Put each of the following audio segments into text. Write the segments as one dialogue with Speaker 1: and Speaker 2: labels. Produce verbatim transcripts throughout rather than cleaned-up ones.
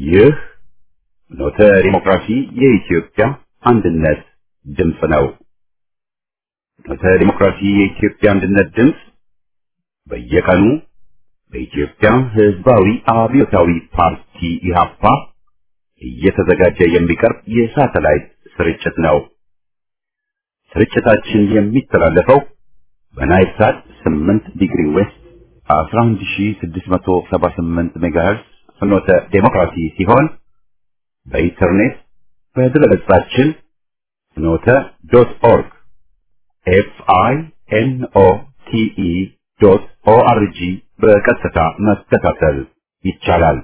Speaker 1: ይህ ኖተ ዲሞክራሲ የኢትዮጵያ አንድነት ድምፅ ነው። ኖተ ዲሞክራሲ የኢትዮጵያ አንድነት ድምፅ በየቀኑ በኢትዮጵያ ሕዝባዊ አብዮታዊ ፓርቲ ኢህአፓ እየተዘጋጀ የሚቀርብ የሳተላይት ስርጭት ነው። ስርጭታችን የሚተላለፈው በናይል ሳት ስምንት ዲግሪ ዌስት አስራ አንድ ሺህ ስድስት መቶ ሰባ ስምንት ሜጋሄርዝ ፍኖተ ዲሞክራሲ ሲሆን በኢንተርኔት በድረገጻችን ፍኖተ ዶት ኦርግ ኤፍ አይ ኤን ኦ ቲ ኢ ዶት ኦ አር ጂ በቀጥታ መከታተል ይቻላል።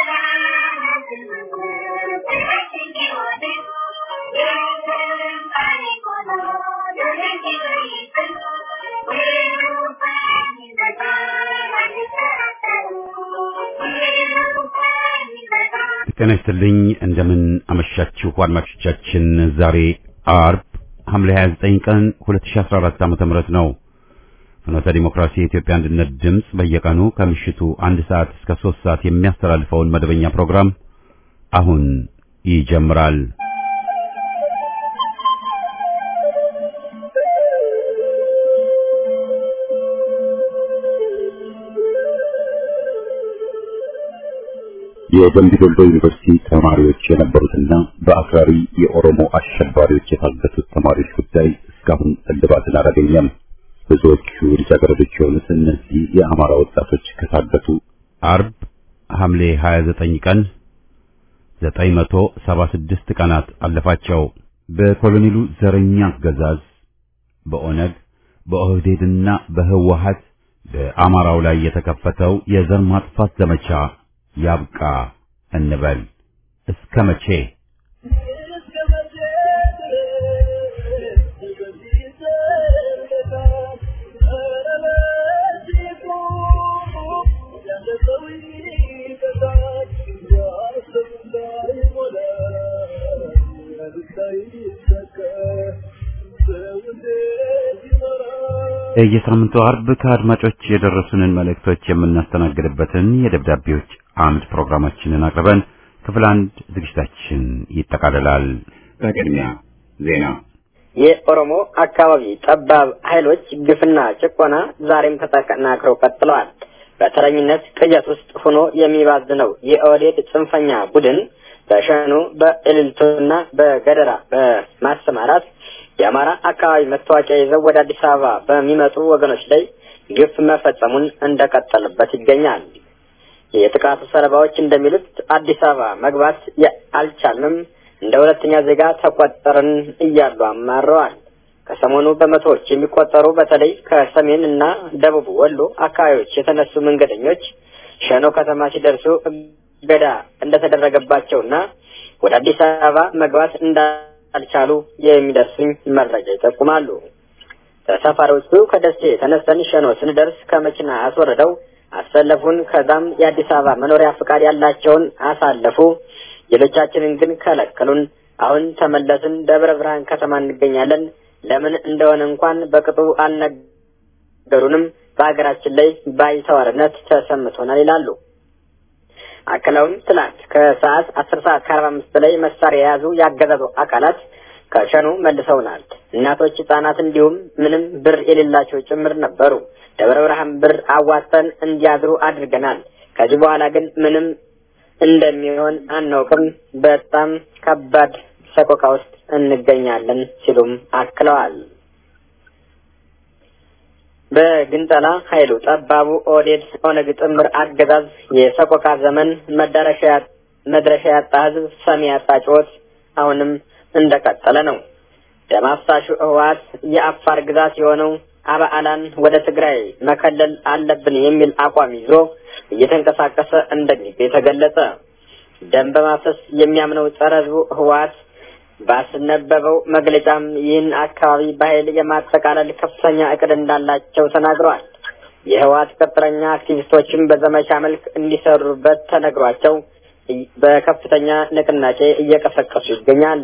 Speaker 1: ጤና ይስጥልኝ። እንደምን አመሻችሁ አድማጮቻችን። ዛሬ አርብ ሐምሌ ሃያ ዘጠኝ ቀን ሁለት ሺህ አስራ አራት ዓመተ ምህረት ነው። ፍኖተ ዲሞክራሲ የኢትዮጵያ አንድነት ድምፅ በየቀኑ ከምሽቱ አንድ ሰዓት እስከ ሶስት ሰዓት የሚያስተላልፈውን መደበኛ ፕሮግራም አሁን ይጀምራል። የደምቢ ዶሎ ዩኒቨርሲቲ ተማሪዎች የነበሩትና በአክራሪ የኦሮሞ አሸባሪዎች የታገቱት ተማሪዎች ጉዳይ እስካሁን እልባትን አላገኘም። ብዙዎቹ ልጃገረዶች የሆኑት እነዚህ የአማራ ወጣቶች ከታገቱ አርብ ሐምሌ ሃያ ዘጠኝ ቀን ዘጠኝ መቶ ሰባ ስድስት ቀናት አለፋቸው። በኮሎኔሉ ዘረኛ አገዛዝ በኦነግ በኦህዴድና በህወሓት በአማራው ላይ የተከፈተው የዘር ማጥፋት ዘመቻ ያብቃ እንበል። እስከ መቼ? የሳምንቱ አርብ ከአድማጮች የደረሱንን መልእክቶች የምናስተናግድበትን የደብዳቤዎች አምድ ፕሮግራማችንን አቅርበን ክፍል አንድ ዝግጅታችን ይጠቃልላል። በቅድሚያ ዜና።
Speaker 2: የኦሮሞ አካባቢ ጠባብ ኃይሎች ግፍና ጭቆና ዛሬም ተጠናክረው ቀጥለዋል። በተረኝነት ቅዠት ውስጥ ሆኖ የሚባዝነው የኦህዴድ ጽንፈኛ ቡድን በሸኖ በእልልቶና በገደራ በማሰማራት የአማራ አካባቢ መታወቂያ ይዘው ወደ አዲስ አበባ በሚመጡ ወገኖች ላይ ግፍ መፈጸሙን እንደቀጠለበት ይገኛል። የጥቃቱ ሰለባዎች እንደሚሉት አዲስ አበባ መግባት አልቻልንም፣ እንደ ሁለተኛ ዜጋ ተቆጠርን እያሉ አማረዋል። ከሰሞኑ በመቶዎች የሚቆጠሩ በተለይ ከሰሜን እና ደቡብ ወሎ አካባቢዎች የተነሱ መንገደኞች ሸኖ ከተማ ሲደርሱ እገዳ እንደተደረገባቸውና ወደ አዲስ አበባ መግባት እንዳልቻሉ የሚደርሱኝ መረጃ ይጠቁማሉ። ተሳፋሪዎቹ ከደሴ ተነስተን ሸኖ ስንደርስ ከመኪና አስወርደው አሰለፉን። ከዛም የአዲስ አበባ መኖሪያ ፍቃድ ያላቸውን አሳለፉ፣ ሌሎቻችንን ግን ከለከሉን። አሁን ተመለስን፣ ደብረ ብርሃን ከተማ እንገኛለን። ለምን እንደሆነ እንኳን በቅጡ አልነገሩንም። በአገራችን ላይ ባይተዋርነት ተሰምቶናል ይላሉ። አክለውም ትላንት ከሰዓት አስር ሰዓት ከአርባ አምስት ላይ መሳሪያ የያዙ ያገዛዙ አካላት ከሸኑ መልሰውናል። እናቶች፣ ህጻናት እንዲሁም ምንም ብር የሌላቸው ጭምር ነበሩ። ደብረ ብርሃን ብር አዋጣን እንዲያድሩ አድርገናል። ከዚህ በኋላ ግን ምንም እንደሚሆን አናውቅም። በጣም ከባድ ሰቆቃ ውስጥ እንገኛለን ሲሉም አክለዋል። በግንጠላ ኃይሉ ጠባቡ ኦህዴድ ኦነግ ጥምር አገዛዝ የሰቆቃ ዘመን መዳረሻ መድረሻ ያጣ ህዝብ ሰሚ ያጣ ጩኸት አሁንም እንደቀጠለ ነው። ደም አፍሳሹ ህወሓት የአፋር ግዛት የሆነው አባዓላን ወደ ትግራይ መከለል አለብን የሚል አቋም ይዞ እየተንቀሳቀሰ እንደሚገኝ ተገለጸ። ደም በማፍሰስ የሚያምነው ጸረ ህዝቡ ህወሓት ባስነበበው መግለጫም ይህን አካባቢ በኃይል የማጠቃለል ከፍተኛ እቅድ እንዳላቸው ተናግረዋል። የህወሓት ቅጥረኛ አክቲቪስቶችም በዘመቻ መልክ እንዲሰሩበት ተነግሯቸው በከፍተኛ ንቅናቄ እየቀሰቀሱ ይገኛሉ።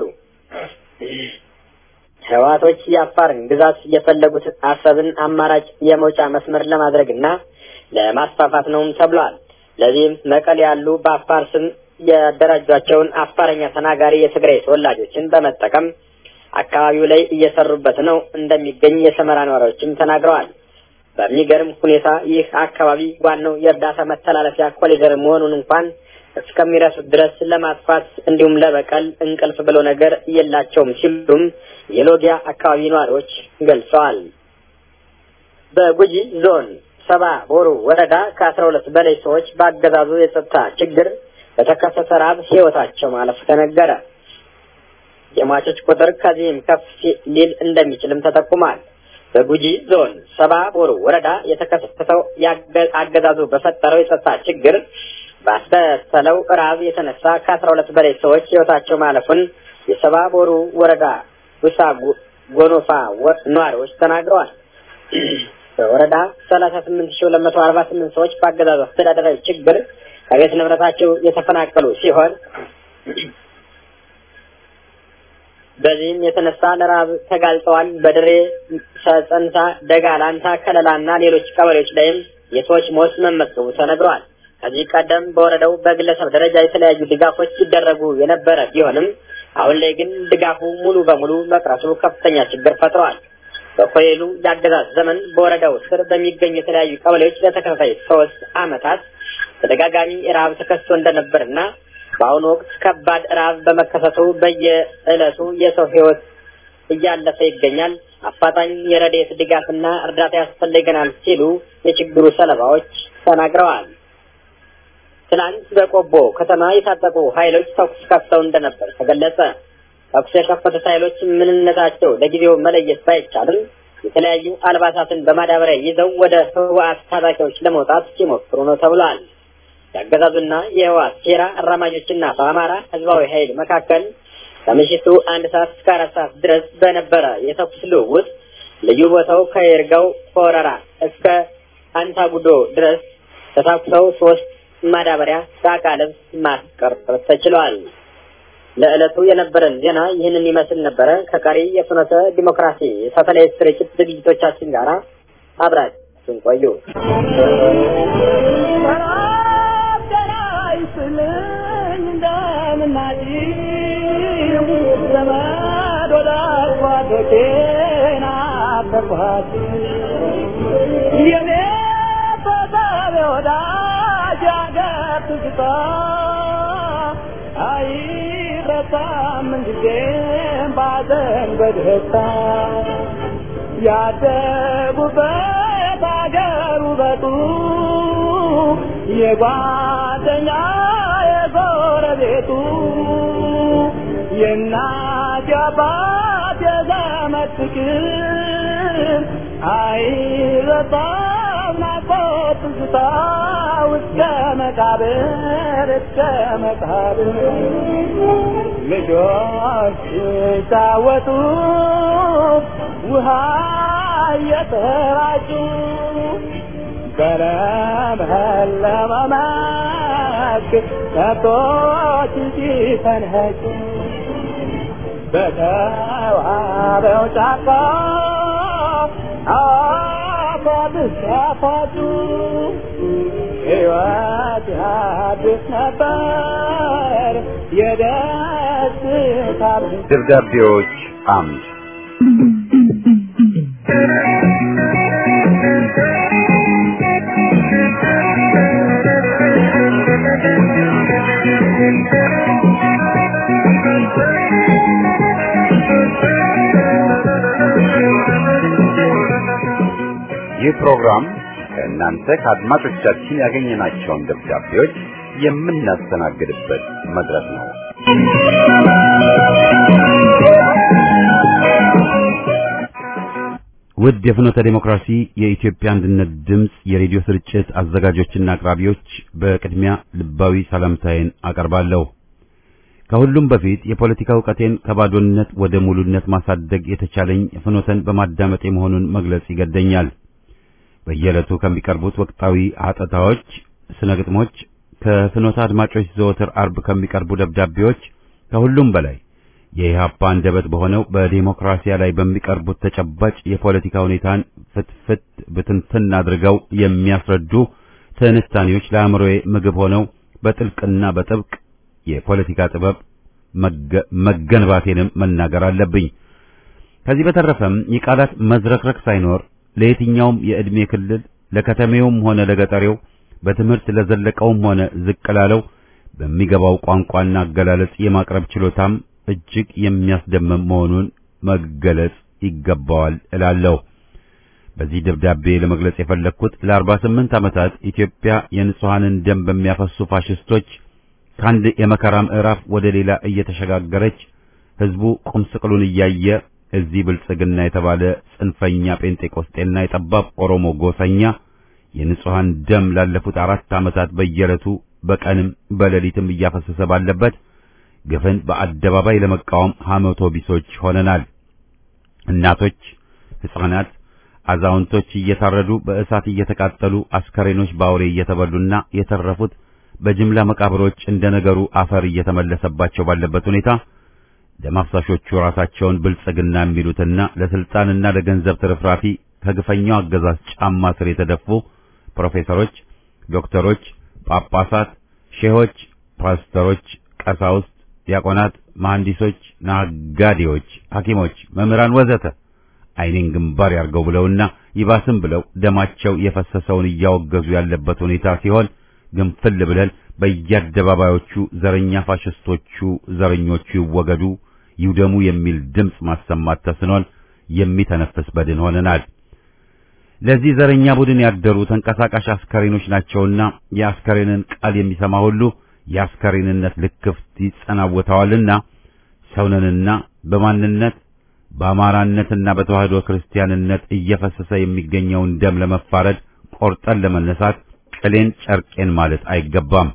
Speaker 2: ህወሓቶች የአፋርን ግዛት የፈለጉት አሰብን አማራጭ የመውጫ መስመር ለማድረግና ለማስፋፋት ነውም ተብሏል። ለዚህም መቀሌ ያሉ በአፋር ስም ያደራጇቸውን አፋርኛ ተናጋሪ የትግራይ ተወላጆችን በመጠቀም አካባቢው ላይ እየሰሩበት ነው እንደሚገኝ የሰመራ ነዋሪዎችም ተናግረዋል። በሚገርም ሁኔታ ይህ አካባቢ ዋናው የእርዳታ መተላለፊያ ኮሪደር መሆኑን እንኳን እስከሚረሱት ድረስ ለማጥፋት እንዲሁም ለበቀል እንቅልፍ ብሎ ነገር የላቸውም ሲሉም የሎጊያ አካባቢ ነዋሪዎች ገልጸዋል። በጉጂ ዞን ሰባ ቦሩ ወረዳ ከአስራ ሁለት በላይ ሰዎች በአገዛዙ የጸጥታ ችግር በተከሰተ ረሃብ ሕይወታቸው ማለፉ ተነገረ። የሟቾች ቁጥር ከዚህም ከፍ ሊል እንደሚችልም ተጠቁሟል። በጉጂ ዞን ሰባ ቦሩ ወረዳ የተከሰተው አገዛዙ በፈጠረው የጸጥታ ችግር ባስከተለው ረሃብ የተነሳ ከአስራ ሁለት በላይ ሰዎች ሕይወታቸው ማለፉን የሰባ ቦሩ ወረዳ ውሳ ጎኖፋ ነዋሪዎች ተናግረዋል። በወረዳ ሰላሳ ስምንት ሺህ ሁለት መቶ አርባ ስምንት ሰዎች በአገዛዙ አስተዳደራዊ ችግር ከቤት ንብረታቸው የተፈናቀሉ ሲሆን በዚህም የተነሳ ለረሃብ ተጋልጠዋል። በድሬ ሰጸንታ፣ ደጋላንታ፣ ከለላና ሌሎች ቀበሌዎች ላይም የሰዎች ሞት መመዝገቡ ተነግሯል። ከዚህ ቀደም በወረዳው በግለሰብ ደረጃ የተለያዩ ድጋፎች ሲደረጉ የነበረ ቢሆንም አሁን ላይ ግን ድጋፉ ሙሉ በሙሉ መቅረቱ ከፍተኛ ችግር ፈጥሯል። በኮሌሉ ያገዛዝ ዘመን በወረዳው ስር በሚገኙ የተለያዩ ቀበሌዎች ለተከታታይ ሶስት ዓመታት ተደጋጋሚ ረሃብ ተከስቶ እንደነበርና በአሁኑ ወቅት ከባድ ረሃብ በመከሰቱ በየዕለቱ የሰው ሕይወት እያለፈ ይገኛል። አፋጣኝ የረድኤት ድጋፍና እርዳታ ያስፈልገናል ሲሉ የችግሩ ሰለባዎች ተናግረዋል። ትናንት በቆቦ ከተማ የታጠቁ ኃይሎች ተኩስ ከፍተው እንደነበር ተገለጸ። ተኩስ የከፈቱት ኃይሎች ምንነታቸው ለጊዜው መለየት ባይቻልም የተለያዩ አልባሳትን በማዳበሪያ ይዘው ወደ ህወሓት ታጣቂዎች ለመውጣት ሲሞክሩ ነው ተብሏል። ያገዛዙና የህወሓት ሴራ አራማጆችና በአማራ ህዝባዊ ኃይል መካከል ከምሽቱ አንድ ሰዓት እስከ አራት ሰዓት ድረስ በነበረ የተኩስ ልውውጥ ልዩ ቦታው ከይርጋው ኮረራ እስከ አንታጉዶ ድረስ ተታኩሰው ሶስት ማዳበሪያ ሳቃለም ማስቀረት ተችሏል። ለዕለቱ የነበረን ዜና ይህንን ይመስል ነበረ። ከቀሪ የፍኖተ ዲሞክራሲ ሳተላይት ስርጭት ዝግጅቶቻችን ጋር አብራችሁን ቆዩ።
Speaker 3: ያደጉበት አገሩ በጡ የጓደኛ የጎረቤቱ የእናት የአባት የዘመድ ፍቅር አይረሳም ናፍቆት ትዝታ እስከ መቃብር እስከ መቃብር ልጆች ሲጫወቱ ውሃ እየተራጩ በለመለመ መስክ ከብቶች ሲፈንጩ በተዋበው ጫካ አፏብስ ያፋጩ ሕይወት አዲስ ነበር የደስታ
Speaker 1: ደብዳቤዎች አምድ ይህ ፕሮግራም ከእናንተ ከአድማጮቻችን ያገኘናቸውን ደብዳቤዎች የምናስተናግድበት መድረክ ነው። ውድ የፍኖተ ዲሞክራሲ የኢትዮጵያ አንድነት ድምጽ የሬዲዮ ስርጭት አዘጋጆችና አቅራቢዎች በቅድሚያ ልባዊ ሰላምታዬን አቀርባለሁ። ከሁሉም በፊት የፖለቲካ ዕውቀቴን ከባዶነት ወደ ሙሉነት ማሳደግ የተቻለኝ ፍኖተን በማዳመጥ መሆኑን መግለጽ ይገደኛል። በየዕለቱ ከሚቀርቡት ወቅታዊ ሀተታዎች፣ ስነ ግጥሞች፣ ከፍኖተ አድማጮች ዘወትር አርብ ከሚቀርቡ ደብዳቤዎች፣ ከሁሉም በላይ የኢህአፓ አንደበት በሆነው በዲሞክራሲያ ላይ በሚቀርቡት ተጨባጭ የፖለቲካ ሁኔታን ፍትፍት ብትንትን አድርገው የሚያስረዱ ትንታኔዎች ለአእምሮዬ ምግብ ሆነው በጥልቅና በጥብቅ የፖለቲካ ጥበብ መገንባቴንም መናገር አለብኝ። ከዚህ በተረፈም የቃላት መዝረክረክ ሳይኖር ለየትኛውም የዕድሜ ክልል ለከተሜውም ሆነ ለገጠሬው በትምህርት ለዘለቀውም ሆነ ዝቅ ላለው በሚገባው ቋንቋና አገላለጽ የማቅረብ ችሎታም እጅግ የሚያስደምም መሆኑን መገለጽ ይገባዋል እላለሁ። በዚህ ደብዳቤ ለመግለጽ የፈለኩት ለአርባ ስምንት ዓመታት ኢትዮጵያ የንጹሃንን ደም በሚያፈሱ ፋሽስቶች ከአንድ የመከራ ምዕራፍ ወደ ሌላ እየተሸጋገረች ህዝቡ ቁም ስቅሉን እያየ እዚህ ብልጽግና የተባለ ጽንፈኛ ጴንጤቆስጤና የጠባብ ኦሮሞ ጎሰኛ የንጹሃን ደም ላለፉት አራት ዓመታት በየዕለቱ በቀንም በሌሊትም እያፈሰሰ ባለበት ግፍን በአደባባይ ለመቃወም ሐመቶ ቢሶች ሆነናል። እናቶች፣ ሕፃናት፣ አዛውንቶች እየታረዱ በእሳት እየተቃጠሉ አስከሬኖች ባውሬ እየተበሉና የተረፉት በጅምላ መቃብሮች እንደነገሩ አፈር እየተመለሰባቸው ባለበት ሁኔታ ደም አፍሳሾቹ ራሳቸውን ብልጽግና የሚሉትና ለስልጣንና ለገንዘብ ትርፍራፊ ከግፈኛው አገዛዝ ጫማ ስር የተደፉ ፕሮፌሰሮች፣ ዶክተሮች፣ ጳጳሳት፣ ሼሆች፣ ፓስተሮች፣ ቀሳውስት፣ ዲያቆናት፣ መሐንዲሶች፣ ነጋዴዎች፣ ሐኪሞች፣ መምህራን ወዘተ አይኔን ግንባር ያርገው ብለውና ይባስም ብለው ደማቸው የፈሰሰውን እያወገዙ ያለበት ሁኔታ ሲሆን ግንፍል ብለን በየአደባባዮቹ ዘረኛ ፋሽስቶቹ ዘረኞቹ ይወገዱ ይውደሙ የሚል ድምጽ ማሰማት ተስኖን የሚተነፍስ በድን ሆነናል። ለዚህ ዘረኛ ቡድን ያደሩ ተንቀሳቃሽ አስከሬኖች ናቸውና የአስከሬንን ቃል የሚሰማ ሁሉ የአስከሬንነት ልክፍት ይጸናወታዋልና ሰውነንና በማንነት በአማራነትና በተዋህዶ ክርስቲያንነት እየፈሰሰ የሚገኘውን ደም ለመፋረድ ቆርጠን ለመነሳት ቅሌን ጨርቄን ማለት አይገባም።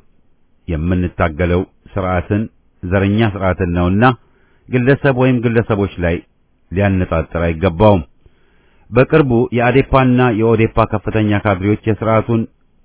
Speaker 1: የምንታገለው ስርዓትን ዘረኛ ስርዓትን ነውና ግለሰብ ወይም ግለሰቦች ላይ ሊያነጣጥር አይገባውም። በቅርቡ የአዴፓና የኦዴፓ ከፍተኛ ካድሬዎች የስርዓቱን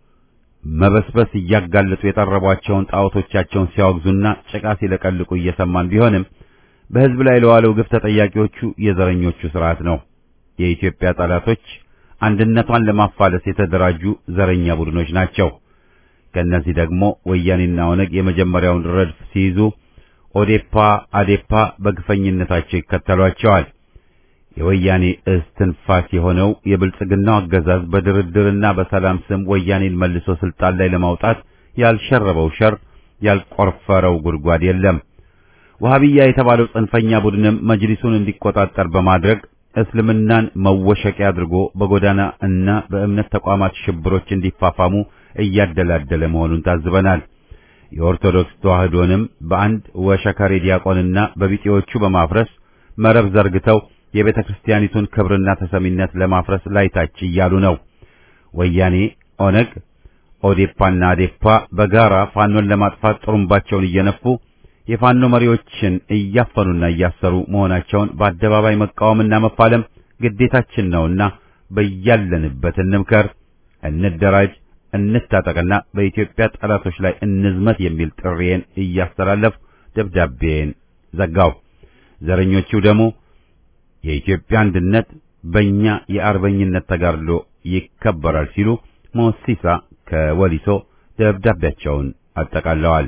Speaker 1: መበስበስ እያጋለጡ የጠረቧቸውን ጣዖቶቻቸውን ሲያወግዙና ጭቃ ሲለቀልቁ እየሰማን ቢሆንም በህዝብ ላይ ለዋለው ግፍ ተጠያቂዎቹ የዘረኞቹ ስርዓት ነው። የኢትዮጵያ ጠላቶች አንድነቷን ለማፋለስ የተደራጁ ዘረኛ ቡድኖች ናቸው። ከነዚህ ደግሞ ወያኔና ኦነግ የመጀመሪያውን ረድፍ ሲይዙ ኦዴፓ፣ አዴፓ በግፈኝነታቸው ይከተሏቸዋል። የወያኔ እስትንፋስ የሆነው የብልጽግናው አገዛዝ በድርድርና በሰላም ስም ወያኔን መልሶ ስልጣን ላይ ለማውጣት ያልሸረበው ሸር ያልቆፈረው ጉድጓድ የለም። ወሃቢያ የተባለው ጽንፈኛ ቡድንም መጅሊሱን እንዲቆጣጠር በማድረግ እስልምናን መወሸቂያ አድርጎ በጎዳና እና በእምነት ተቋማት ሽብሮች እንዲፋፋሙ እያደላደለ መሆኑን ታዝበናል። የኦርቶዶክስ ተዋህዶንም በአንድ ወሸከሬ ዲያቆንና በቢጤዎቹ በማፍረስ መረብ ዘርግተው የቤተ ክርስቲያኒቱን ክብርና ተሰሚነት ለማፍረስ ላይታች እያሉ ነው። ወያኔ፣ ኦነግ፣ ኦዴፓና አዴፓ በጋራ ፋኖን ለማጥፋት ጥሩምባቸውን እየነፉ የፋኖ መሪዎችን እያፈኑና እያሰሩ መሆናቸውን በአደባባይ መቃወምና መፋለም ግዴታችን ነውና በያለንበት እንምከር፣ እንደራጅ፣ እንታጠቅና በኢትዮጵያ ጠላቶች ላይ እንዝመት የሚል ጥሪዬን እያስተላለፍ ደብዳቤን ዘጋው። ዘረኞቹ ደግሞ የኢትዮጵያ አንድነት በእኛ የአርበኝነት ተጋድሎ ይከበራል ሲሉ ሞሲሳ ከወሊሶ ደብዳቤያቸውን አጠቃለዋል።